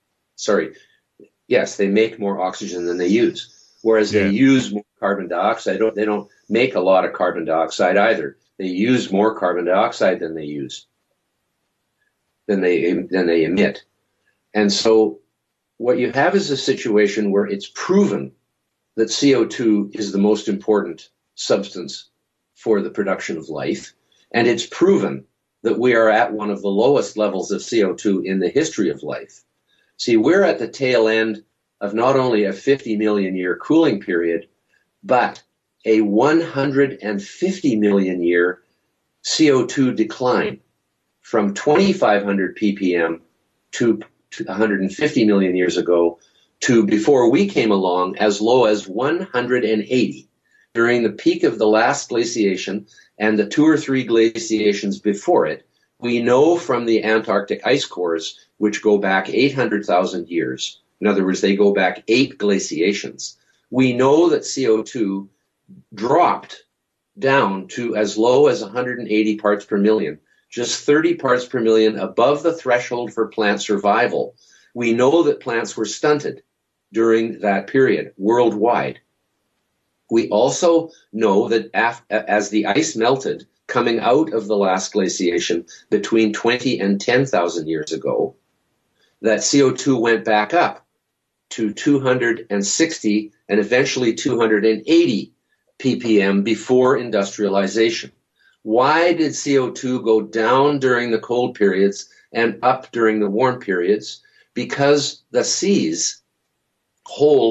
They make more oxygen than they use. Whereas they use more carbon dioxide. They don't make a lot of carbon dioxide either. They use more carbon dioxide than they use, than they emit. And so what you have is a situation where it's proven that CO2 is the most important substance for the production of life. And it's proven that we are at one of the lowest levels of CO2 in the history of life. See, we're at the tail end of not only a 50 million year cooling period, but a 150 million year CO2 decline from 2,500 ppm to 150 million years ago to, before we came along, as low as 180 during the peak of the last glaciation and the 2 or 3 glaciations before it. We know from the Antarctic ice cores, which go back 800,000 years. In other words, they go back 8 glaciations. We know that CO2 dropped down to as low as 180 parts per million, just 30 parts per million above the threshold for plant survival. We know that plants were stunted during that period worldwide. We also know that as the ice melted coming out of the last glaciation between 20 and 10,000 years ago, that CO2 went back up to 260 and eventually 280 ppm before industrialization. Why did CO2 go down during the cold periods and up during the warm periods? Because the seas hold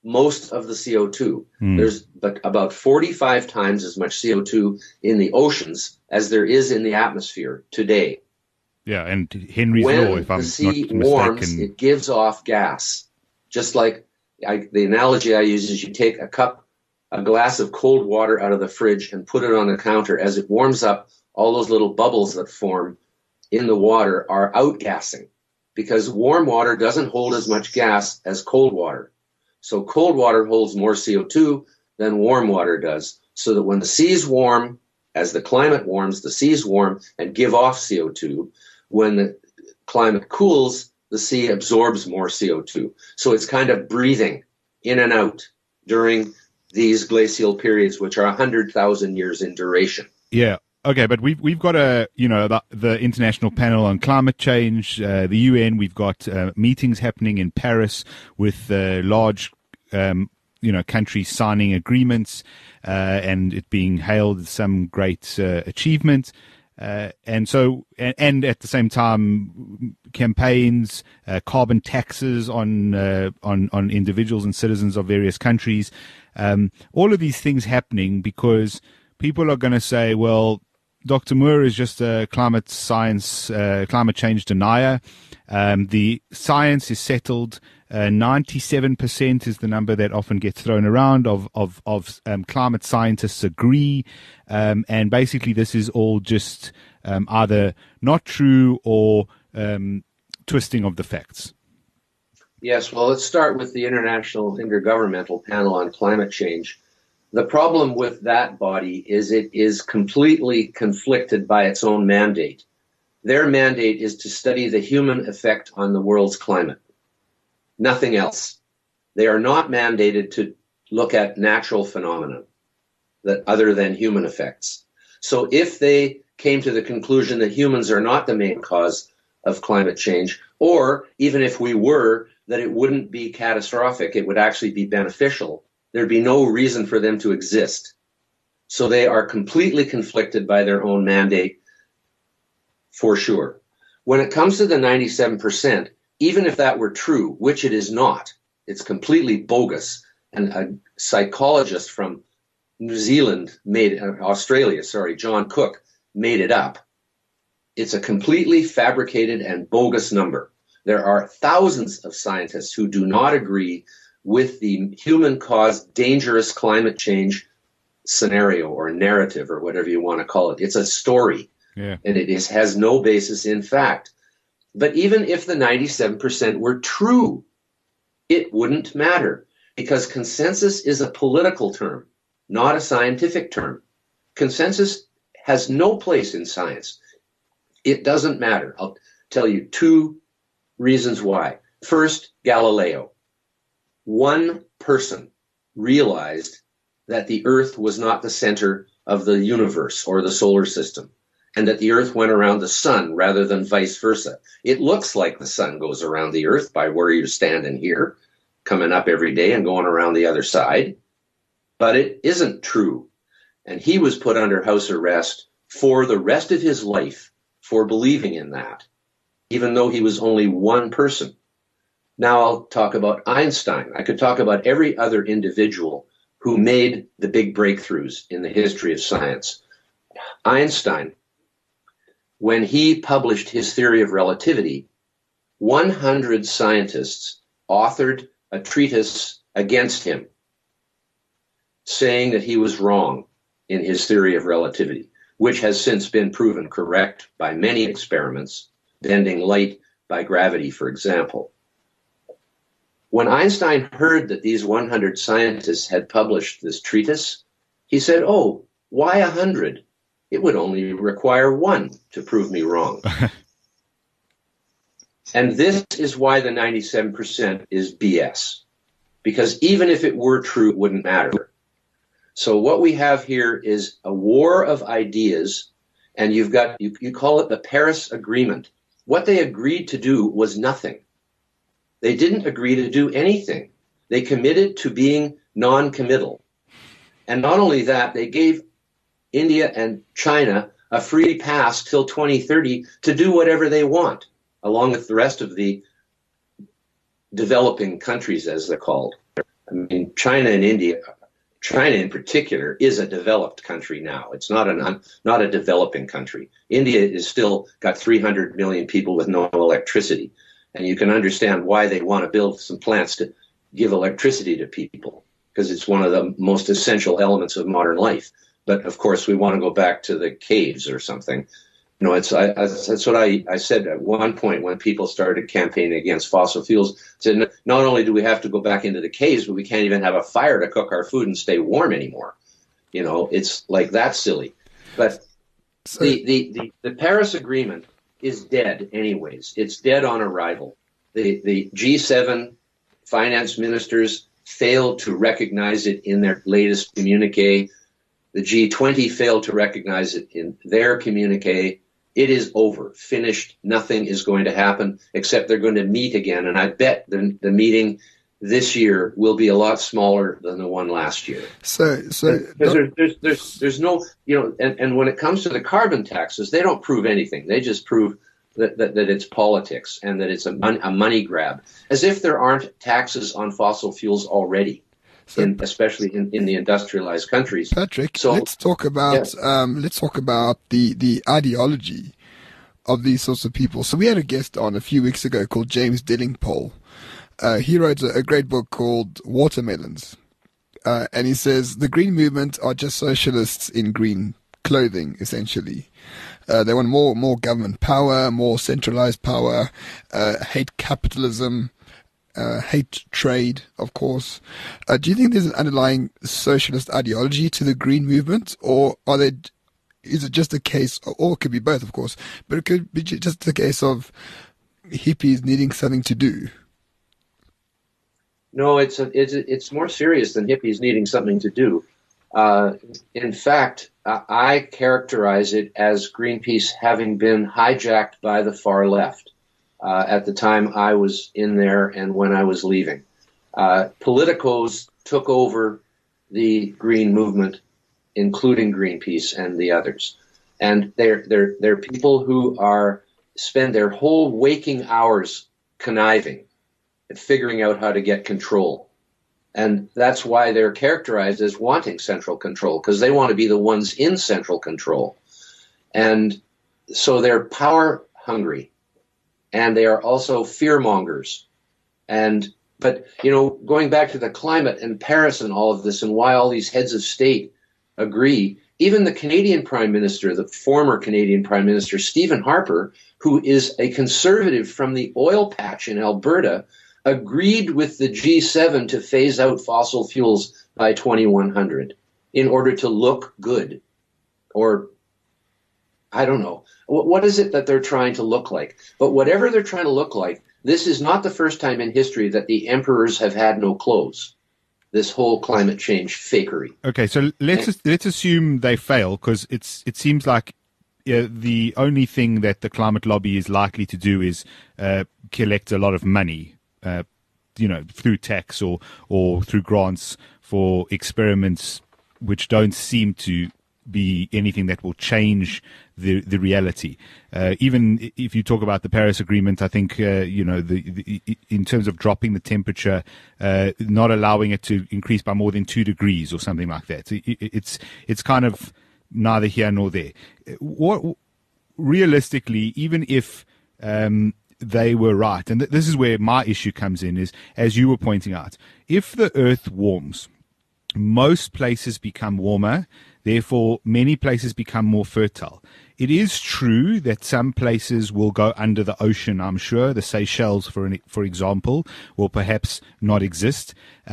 most of the CO2. There's about 45 times as much CO2 in the oceans as there is in the atmosphere today. Yeah, and Henry's when Law, if I'm the sea not warms, mistaken. it gives off gas. Just like the analogy I use is you take a glass of cold water out of the fridge and put it on the counter. As it warms up, all those little bubbles that form in the water are outgassing, because warm water doesn't hold as much gas as cold water. So cold water holds more CO2 than warm water does, so that when the seas warm, as the climate warms, the seas warm and give off CO2. When the climate cools, the sea absorbs more CO2. So it's kind of breathing in and out during these glacial periods, which are 100,000 years in duration. Yeah. Okay, but we've got the International Panel on Climate Change, the UN. We've got meetings happening in Paris with large, countries signing agreements, and it being hailed as some great achievement. And at the same time, campaigns, carbon taxes on individuals and citizens of various countries. All of these things happening because people are going to say, well, Dr. Moore is just a climate change denier. The science is settled. 97% is the number that often gets thrown around of climate scientists agree. And basically this is all just either not true or twisting of the facts. Yes, well, let's start with the International Intergovernmental Panel on Climate Change. The problem with that body is it is completely conflicted by its own mandate. Their mandate is to study the human effect on the world's climate. Nothing else. They are not mandated to look at natural phenomena that other than human effects. So if they came to the conclusion that humans are not the main cause of climate change, or even if we were, that it wouldn't be catastrophic, it would actually be beneficial, there'd be no reason for them to exist. So they are completely conflicted by their own mandate, for sure. When it comes to the 97%, even if that were true, which it is not, it's completely bogus. And a psychologist from Australia, John Cook, made it up. It's a completely fabricated and bogus number. There are thousands of scientists who do not agree with the human-caused dangerous climate change scenario or narrative or whatever you want to call it. It's a story, and it has no basis in fact. But even if the 97% were true, it wouldn't matter, because consensus is a political term, not a scientific term. Consensus has no place in science. It doesn't matter. I'll tell you two reasons why. First, Galileo. One person realized that the Earth was not the center of the universe or the solar system, and that the Earth went around the sun rather than vice versa. It looks like the sun goes around the Earth by where you're standing here, coming up every day and going around the other side, but it isn't true. And he was put under house arrest for the rest of his life for believing in that, even though he was only one person. Now I'll talk about Einstein. I could talk about every other individual who made the big breakthroughs in the history of science. Einstein, when he published his theory of relativity, 100 scientists authored a treatise against him, saying that he was wrong in his theory of relativity, which has since been proven correct by many experiments, bending light by gravity, for example. When Einstein heard that these 100 scientists had published this treatise, he said, "Oh, why 100? It would only require one to prove me wrong." And this is why the 97% is BS, because even if it were true, it wouldn't matter. So what we have here is a war of ideas, and you call it the Paris Agreement. What they agreed to do was nothing. They didn't agree to do anything. They committed to being non-committal. And not only that, they gave India and China a free pass till 2030 to do whatever they want, along with the rest of the developing countries, as they're called. I mean, China and India, China in particular, is a developed country now. It's not a developing country. India is still got 300 million people with no electricity. And you can understand why they want to build some plants to give electricity to people, because it's one of the most essential elements of modern life. But of course, we want to go back to the caves or something. You know, that's what I said at one point when people started campaigning against fossil fuels. Said not only do we have to go back into the caves, but we can't even have a fire to cook our food and stay warm anymore. You know, it's like that silly. But the Paris Agreement is dead anyways. It's dead on arrival. The G7 finance ministers failed to recognize it in their latest communique. The G20 failed to recognize it in their communique. It is over, finished. Nothing is going to happen except they're going to meet again. And I bet the meeting this year will be a lot smaller than the one last year. So there's no, you know, and when it comes to the carbon taxes, they don't prove anything. They just prove that it's politics and that it's a money grab, as if there aren't taxes on fossil fuels already. Especially in the industrialized countries. Patrick, let's talk about the ideology of these sorts of people. So we had a guest on a few weeks ago called James Dillingpole. He wrote a great book called Watermelons, and he says the green movement are just socialists in green clothing, essentially. They want more government power, more centralized power, hate capitalism. Hate trade, of course. Do you think there's an underlying socialist ideology to the green movement, or is it just a case, or it could be both, of course, but it could be just a case of hippies needing something to do? No, it's more serious than hippies needing something to do. In fact, I characterize it as Greenpeace having been hijacked by the far left. At the time I was in there and when I was leaving. Politicos took over the green movement, including Greenpeace and the others. And they're people who spend their whole waking hours conniving and figuring out how to get control. And that's why they're characterized as wanting central control, because they want to be the ones in central control. And so they're power hungry. And they are also fearmongers. But, you know, going back to the climate and Paris and all of this and why all these heads of state agree, even the Canadian Prime Minister, the former Canadian Prime Minister, Stephen Harper, who is a conservative from the oil patch in Alberta, agreed with the G7 to phase out fossil fuels by 2100 in order to look good. Or, I don't know. What is it that they're trying to look like? But whatever they're trying to look like, this is not the first time in history that the emperors have had no clothes. This whole climate change fakery. Okay, so let's assume they fail, because it seems like the only thing that the climate lobby is likely to do is collect a lot of money, through tax or through grants for experiments which don't seem to be anything that will change the reality. Even if you talk about the Paris Agreement, I think in terms of dropping the temperature, not allowing it to increase by more than 2 degrees or something like that. It's kind of neither here nor there. What realistically, even if they were right, and this is where my issue comes in, is as you were pointing out, if the Earth warms, most places become warmer. Therefore, many places become more fertile. It is true that some places will go under the ocean, I'm sure. The Seychelles, for example, will perhaps not exist.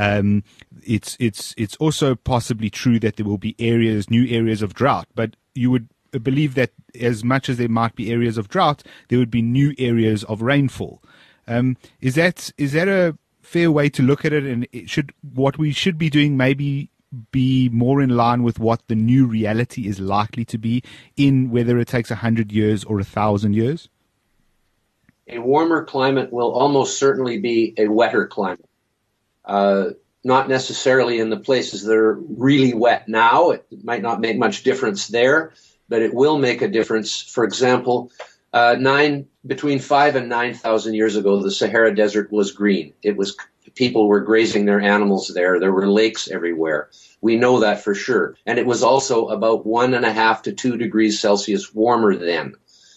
It's also possibly true that there will be new areas of drought. But you would believe that as much as there might be areas of drought, there would be new areas of rainfall. Is that a fair way to look at it? And what we should be doing maybe be more in line with what the new reality is likely to be, in whether it takes 100 years or 1,000 years? A warmer climate will almost certainly be a wetter climate. Not necessarily in the places that are really wet now. It might not make much difference there, but it will make a difference. For example, Between 5 and 9,000 years ago, the Sahara Desert was green. People were grazing their animals there. There were lakes everywhere. We know that for sure. And it was also about 1.5 to 2 degrees Celsius warmer then.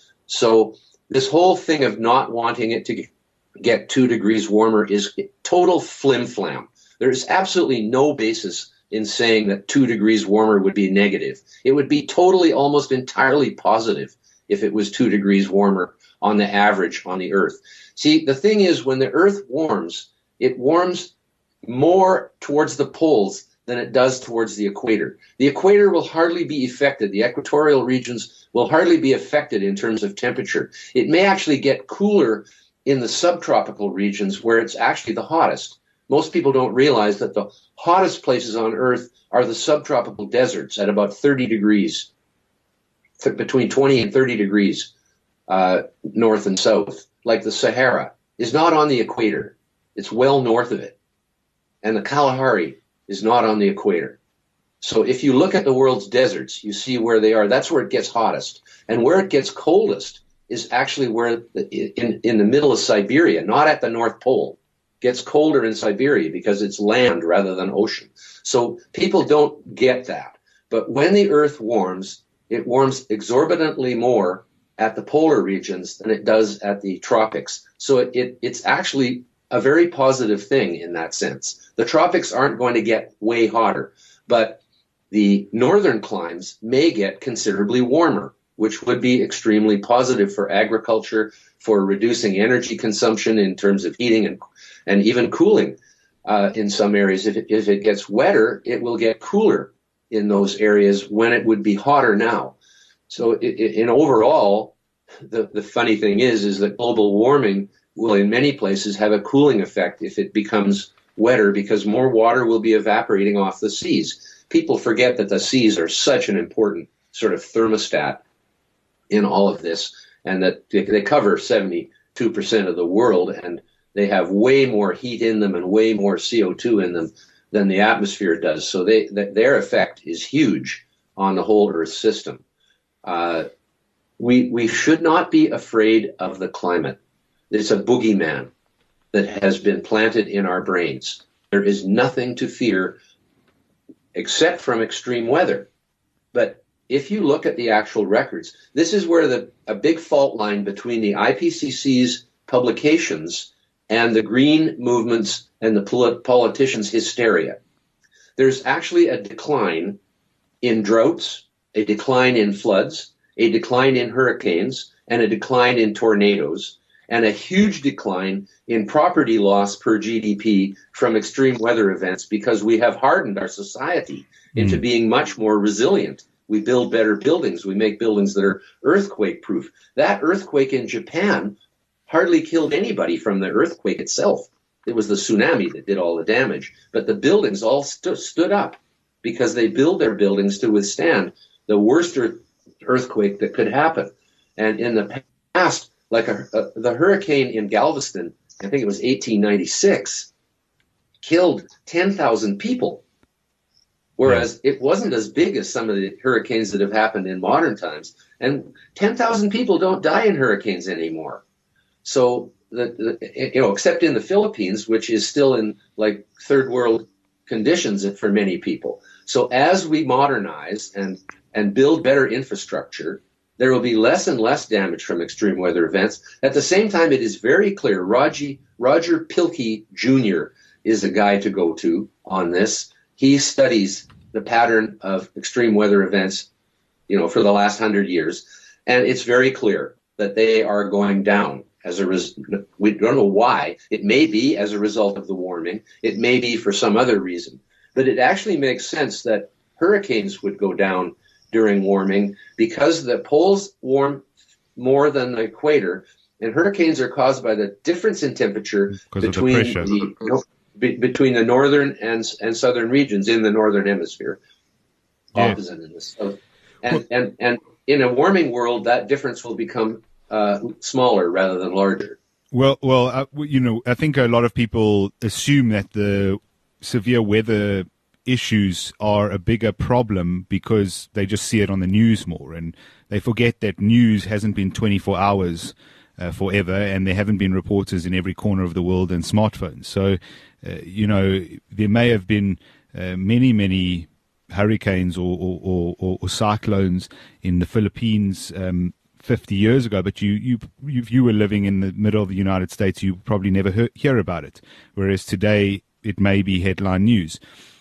So this whole thing of not wanting it to get 2 degrees warmer is total flim-flam. There is absolutely no basis in saying that 2 degrees warmer would be negative. It would be totally, almost entirely positive if it was 2 degrees warmer on the average on the Earth. See, the thing is, when the Earth warms, it warms more towards the poles than it does towards the equator. The equator will hardly be affected. The equatorial regions will hardly be affected in terms of temperature. It may actually get cooler in the subtropical regions where it's actually the hottest. Most people don't realize that the hottest places on Earth are the subtropical deserts at about 30 degrees, between 20 and 30 degrees north and south. Like the Sahara is not on the equator. It's well north of it. And the Kalahari is not on the equator. So if you look at the world's deserts, you see where they are. That's where it gets hottest. And where it gets coldest is actually where in the middle of Siberia, not at the North Pole. It gets colder in Siberia because it's land rather than ocean. So people don't get that. But when the Earth warms, it warms exorbitantly more at the polar regions than it does at the tropics. So it's actually a very positive thing in that sense. The tropics aren't going to get way hotter, but the northern climes may get considerably warmer, which would be extremely positive for agriculture, for reducing energy consumption in terms of heating and even cooling in some areas. If it gets wetter, it will get cooler in those areas when it would be hotter now. So in overall, the funny thing is that global warming will in many places have a cooling effect if it becomes wetter, because more water will be evaporating off the seas. People forget that the seas are such an important sort of thermostat in all of this, and that they cover 72% of the world, and they have way more heat in them and way more CO2 in them than the atmosphere does. So their effect is huge on the whole Earth system. We should not be afraid of the climate. It's a boogeyman that has been planted in our brains. There is nothing to fear except from extreme weather. But if you look at the actual records, this is where a big fault line between the IPCC's publications and the green movements and the politicians' hysteria. There's actually a decline in droughts, a decline in floods, a decline in hurricanes, and a decline in tornadoes, and a huge decline in property loss per GDP from extreme weather events, because we have hardened our society into being much more resilient. We build better buildings. We make buildings that are earthquake-proof. That earthquake in Japan hardly killed anybody from the earthquake itself. It was the tsunami that did all the damage. But the buildings all stood up because they build their buildings to withstand the worst earthquake that could happen. And in the past, like the hurricane in Galveston, I think it was 1896, killed 10,000 people. Whereas it wasn't as big as some of the hurricanes that have happened in modern times. And 10,000 people don't die in hurricanes anymore. So, except in the Philippines, which is still in like third world conditions for many people. So as we modernize and build better infrastructure, there will be less and less damage from extreme weather events. At the same time, it is very clear, Roger Pilkey Jr. is a guy to go to on this. He studies the pattern of extreme weather events, for the last 100 years. And it's very clear that they are going down as a result. We don't know why. It may be as a result of the warming. It may be for some other reason. But it actually makes sense that hurricanes would go down during warming because the poles warm more than the equator, and hurricanes are caused by the difference in temperature between the northern and southern regions in the northern hemisphere, opposite in the south. And in a warming world, that difference will become smaller rather than larger. Well, I think a lot of people assume that the severe weather issues are a bigger problem because they just see it on the news more, and they forget that news hasn't been 24 hours forever, and there haven't been reporters in every corner of the world and smartphones. So, there may have been many hurricanes or cyclones in the Philippines 50 years ago, but if you were living in the middle of the United States, you probably never hear about it. Whereas today, it may be headline news.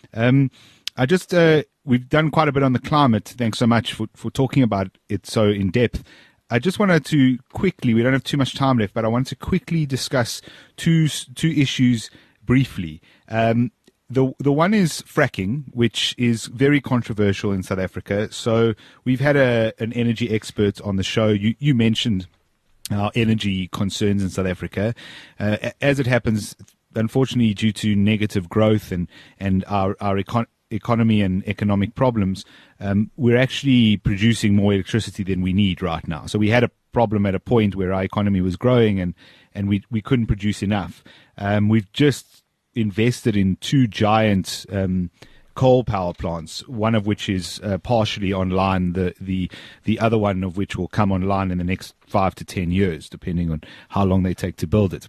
We've done quite a bit on the climate. Thanks so much for talking about it so in depth. I just wanted to quickly, we don't have too much time left, but I wanted to quickly discuss two issues briefly. The one is fracking, which is very controversial in South Africa. So we've had an energy expert on the show. You mentioned our energy concerns in South Africa. As it happens, unfortunately, due to negative growth and our economy and economic problems, we're actually producing more electricity than we need right now. So we had a problem at a point where our economy was growing and we couldn't produce enough. We've just invested in two giant coal power plants, one of which is partially online, the other one of which will come online in the next 5 to 10 years, depending on how long they take to build it.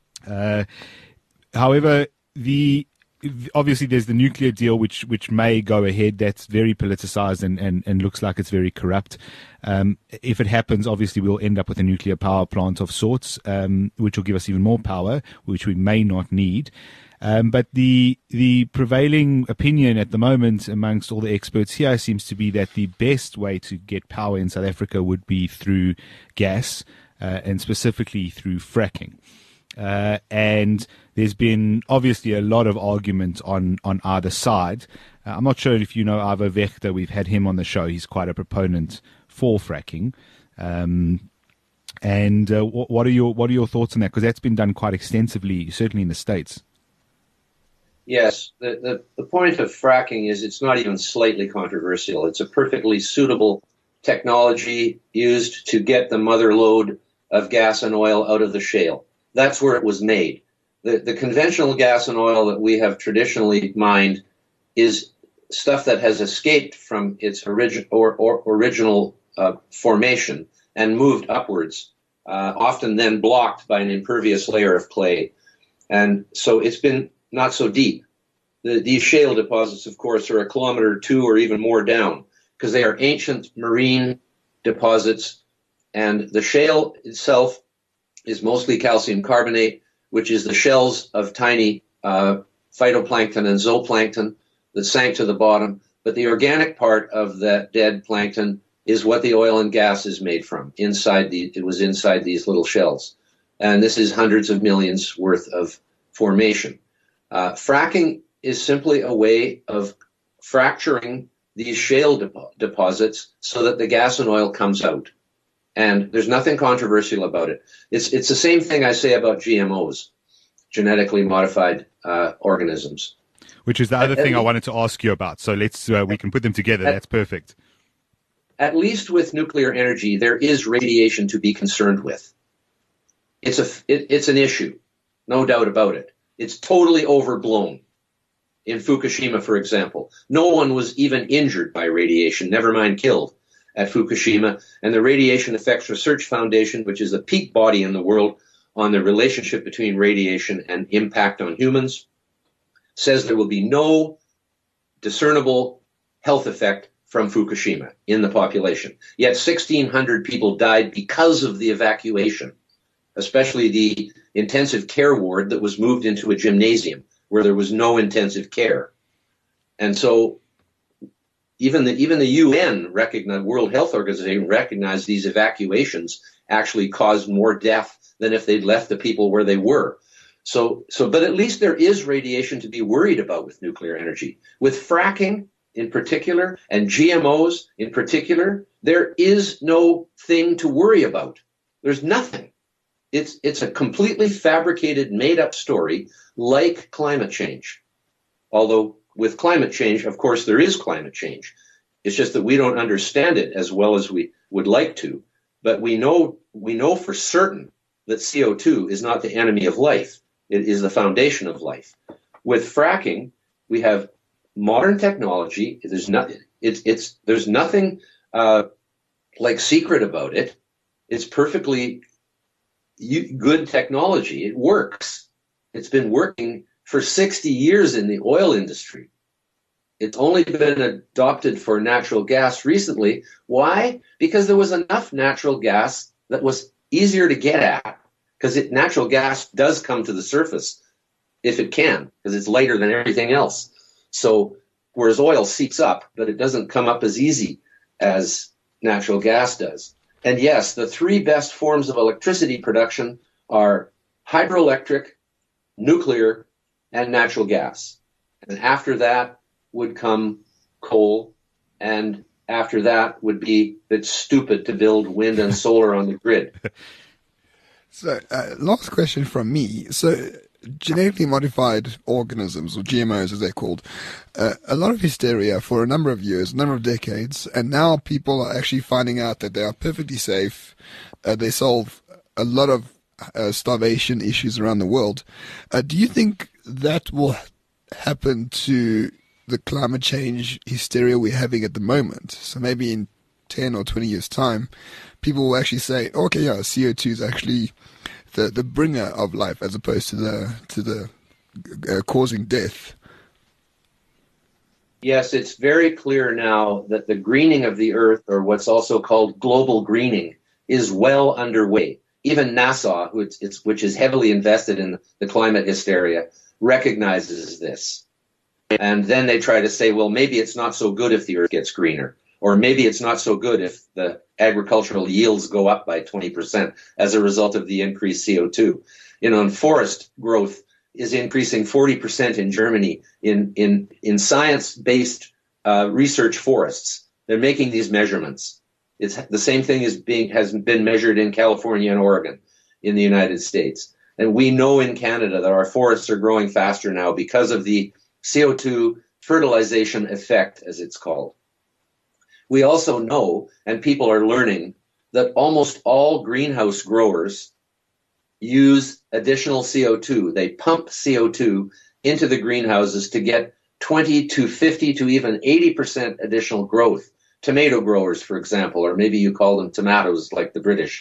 However, obviously there's the nuclear deal which may go ahead. That's very politicized and looks like it's very corrupt. If it happens, obviously we'll end up with a nuclear power plant of sorts, which will give us even more power, which we may not need. But the prevailing opinion at the moment amongst all the experts here seems to be that the best way to get power in South Africa would be through gas, and specifically through fracking. And there's been obviously a lot of argument on either side. I'm not sure if you know Ivo Vegter. We've had him on the show. He's quite a proponent for fracking. What are your thoughts on that? Because that's been done quite extensively, certainly in the States. Yes, the point of fracking is it's not even slightly controversial. It's a perfectly suitable technology used to get the mother lode of gas and oil out of the shale. That's where it was made. The conventional gas and oil that we have traditionally mined is stuff that has escaped from its original formation and moved upwards, often then blocked by an impervious layer of clay. And so it's been not so deep. These shale deposits, of course, are 1 kilometer or 2 or even more down because they are ancient marine deposits. And the shale itself is mostly calcium carbonate, which is the shells of tiny phytoplankton and zooplankton that sank to the bottom. But the organic part of that dead plankton is what the oil and gas is made from. It was inside these little shells. And this is hundreds of millions worth of formation. Fracking is simply a way of fracturing these shale deposits so that the gas and oil comes out. And there's nothing controversial about it. It's the same thing I say about GMOs, genetically modified organisms. Which is the other thing I wanted to ask you about. So we can put them together. That's perfect. At least with nuclear energy, there is radiation to be concerned with. It's an issue, no doubt about it. It's totally overblown. In Fukushima, for example, no one was even injured by radiation, never mind killed, at Fukushima. And the Radiation Effects Research Foundation, which is the peak body in the world on the relationship between radiation and impact on humans, says there will be no discernible health effect from Fukushima in the population. Yet 1,600 people died because of the evacuation, especially the intensive care ward that was moved into a gymnasium where there was no intensive care. And so even the UN recognized, World Health Organization recognized these evacuations actually caused more death than if they'd left the people where they were. But at least there is radiation to be worried about with nuclear energy. With fracking in particular and GMOs in particular, there is no thing to worry about. There's nothing. It's a completely fabricated, made-up story like climate change. Although with climate change, of course, there is climate change. It's just that we don't understand it as well as we would like to. But we know for certain that CO2 is not the enemy of life. It is the foundation of life. With fracking, we have modern technology. There's nothing like secret about it. It's perfectly good technology. It works. It's been working for 60 years in the oil industry. It's only been adopted for natural gas recently. Why? Because there was enough natural gas that was easier to get at, because natural gas does come to the surface if it can, because it's lighter than everything else. So whereas oil seeps up, but it doesn't come up as easy as natural gas does. And yes, the three best forms of electricity production are hydroelectric, nuclear, and natural gas. And after that would come coal, and after that would be it's stupid to build wind and solar on the grid. So, last question from me. So, genetically modified organisms, or GMOs as they're called, a lot of hysteria for a number of years, a number of decades, and now people are actually finding out that they are perfectly safe. They solve a lot of starvation issues around the world. Do you think that will happen to the climate change hysteria we're having at the moment? So maybe in 10 or 20 years' time, people will actually say, okay, yeah, CO2 is actually the bringer of life as opposed to the causing death. Yes, it's very clear now that the greening of the Earth, or what's also called global greening, is well underway. Even NASA, which is heavily invested in the climate hysteria, recognizes this. And then they try to say, well, maybe it's not so good if the Earth gets greener, or maybe it's not so good if the agricultural yields go up by 20% as a result of the increased CO2. And forest growth is increasing 40% in Germany in science-based research forests. They're making these measurements. It's the same thing has been measured in California and Oregon in the United States. And we know in Canada that our forests are growing faster now because of the CO2 fertilization effect, as it's called. We also know, and people are learning, that almost all greenhouse growers use additional CO2. They pump CO2 into the greenhouses to get 20 to 50 to even 80% additional growth. Tomato growers, for example, or maybe you call them tomatoes like the British,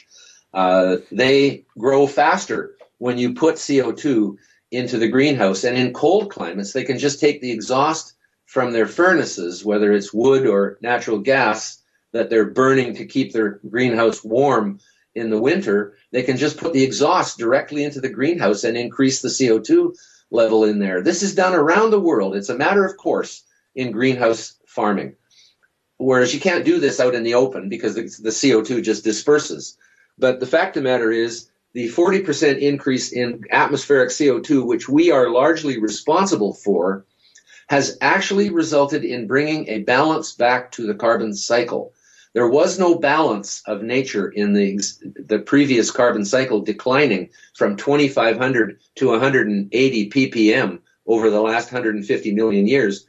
they grow faster when you put CO2 into the greenhouse. And in cold climates, they can just take the exhaust from their furnaces, whether it's wood or natural gas that they're burning to keep their greenhouse warm in the winter. They can just put the exhaust directly into the greenhouse and increase the CO2 level in there. This is done around the world. It's a matter of course in greenhouse farming. Whereas you can't do this out in the open because the CO2 just disperses. But the fact of the matter is, the 40% increase in atmospheric CO2, which we are largely responsible for, has actually resulted in bringing a balance back to the carbon cycle. There was no balance of nature in the previous carbon cycle, declining from 2,500 to 180 ppm over the last 150 million years.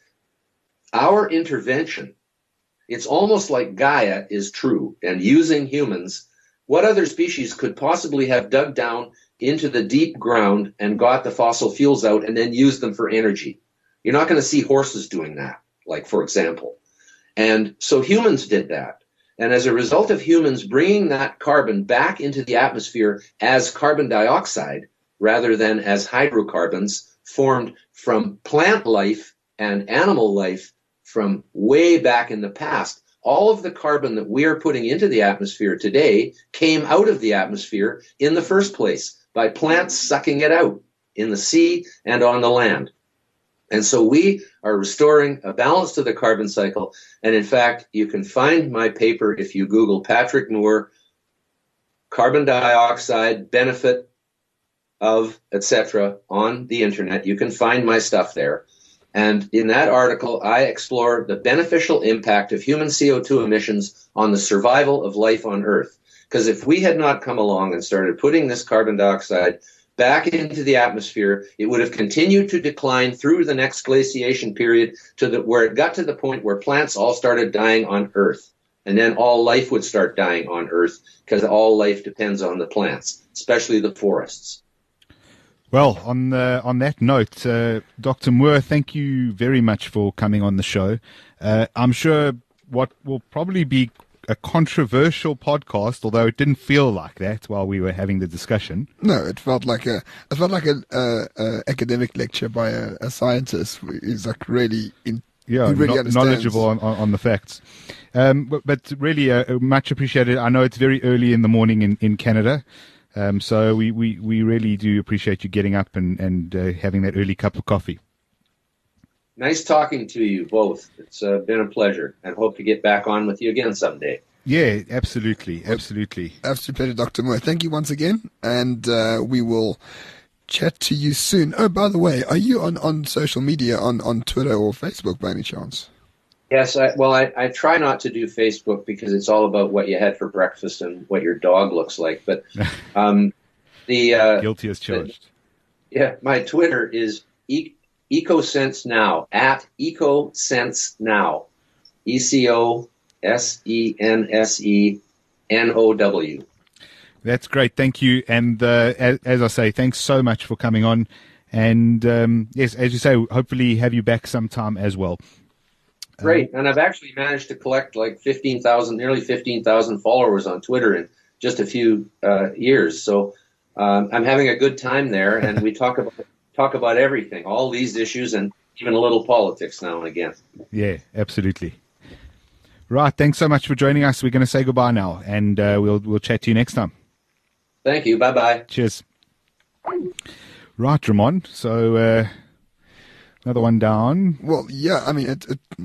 Our intervention, it's almost like Gaia is true, and using humans, what other species could possibly have dug down into the deep ground and got the fossil fuels out and then used them for energy? You're not going to see horses doing that, like, for example. And so humans did that. And as a result of humans bringing that carbon back into the atmosphere as carbon dioxide rather than as hydrocarbons formed from plant life and animal life from way back in the past, all of the carbon that we are putting into the atmosphere today came out of the atmosphere in the first place by plants sucking it out in the sea and on the land. And so we are restoring a balance to the carbon cycle. And in fact, you can find my paper if you Google Patrick Moore, carbon dioxide, benefit of, etc. on the internet. You can find my stuff there. And in that article, I explore the beneficial impact of human CO2 emissions on the survival of life on Earth. Because if we had not come along and started putting this carbon dioxide back into the atmosphere, it would have continued to decline through the next glaciation period to where it got to the point where plants all started dying on Earth. And then all life would start dying on Earth because all life depends on the plants, especially the forests. Well, on that note, Dr. Moore, thank you very much for coming on the show. I'm sure what will probably be a controversial podcast, although it didn't feel like that while we were having the discussion. No, it felt like a academic lecture by a scientist who's like really understands. Knowledgeable on the facts. But really, much appreciated. I know it's very early in the morning in Canada. So we really do appreciate you getting up and having that early cup of coffee. Nice talking to you both. It's been a pleasure, and hope to get back on with you again someday. Yeah, absolutely. Absolute pleasure, Dr. Moore. Thank you once again, and we will chat to you soon. Oh, by the way, are you on social media, on Twitter or Facebook by any chance? Yes, I try not to do Facebook because it's all about what you had for breakfast and what your dog looks like. But guilty as charged. My Twitter is EcoSense Now, at EcoSense Now, EcoSenseNow. That's great, thank you. And as I say, thanks so much for coming on. And yes, as you say, hopefully have you back sometime as well. Great, and I've actually managed to collect like nearly 15,000 followers on Twitter in just a few years. So I'm having a good time there, and we talk about everything, all these issues, and even a little politics now and again. Yeah, absolutely. Right, thanks so much for joining us. We're going to say goodbye now, and we'll chat to you next time. Thank you. Bye bye. Cheers. Right, Ramon. So. Another one down. Well, yeah, I mean,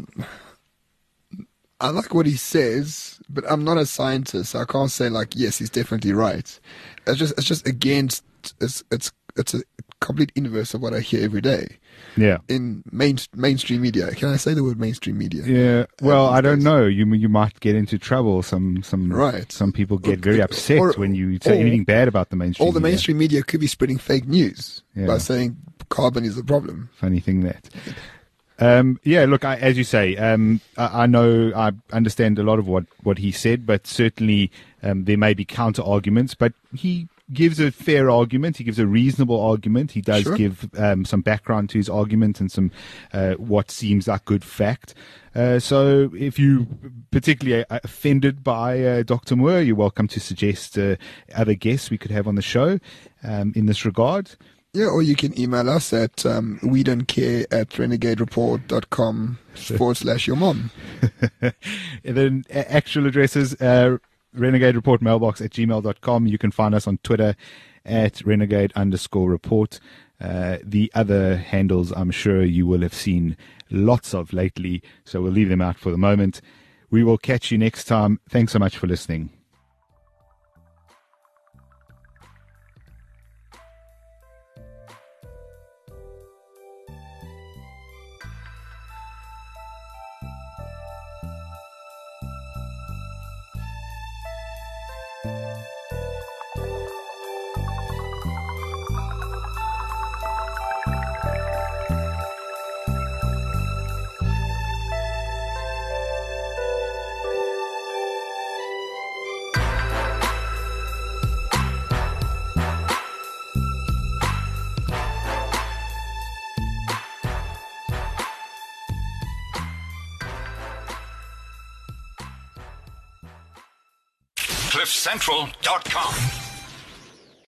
I like what he says, but I'm not a scientist, so I can't say like, yes, he's definitely right. It's just against. It's a complete inverse of what I hear every day. Yeah. In mainstream media. Can I say the word mainstream media? Yeah. Well, I don't know. You might get into trouble. Some people get very upset when you say anything bad about the mainstream. All the mainstream media could be spreading fake news by saying carbon is the problem. Funny thing that. Look, as you say, I know, I understand a lot of what he said, but certainly there may be counter arguments, but he gives a fair argument. He gives a reasonable argument. He does give some background to his argument and some what seems like good fact. So if you particularly are offended by Dr. Moore, you're welcome to suggest other guests we could have on the show in this regard. Yeah, or you can email us at wedontcare@renegadereport.com/your-mom. And then actual addresses, Renegade Report mailbox @gmail.com. You can find us on Twitter at renegade_report. The other handles I'm sure you will have seen lots of lately, so we'll leave them out for the moment. We will catch you next time. Thanks so much for listening. CliffCentral.com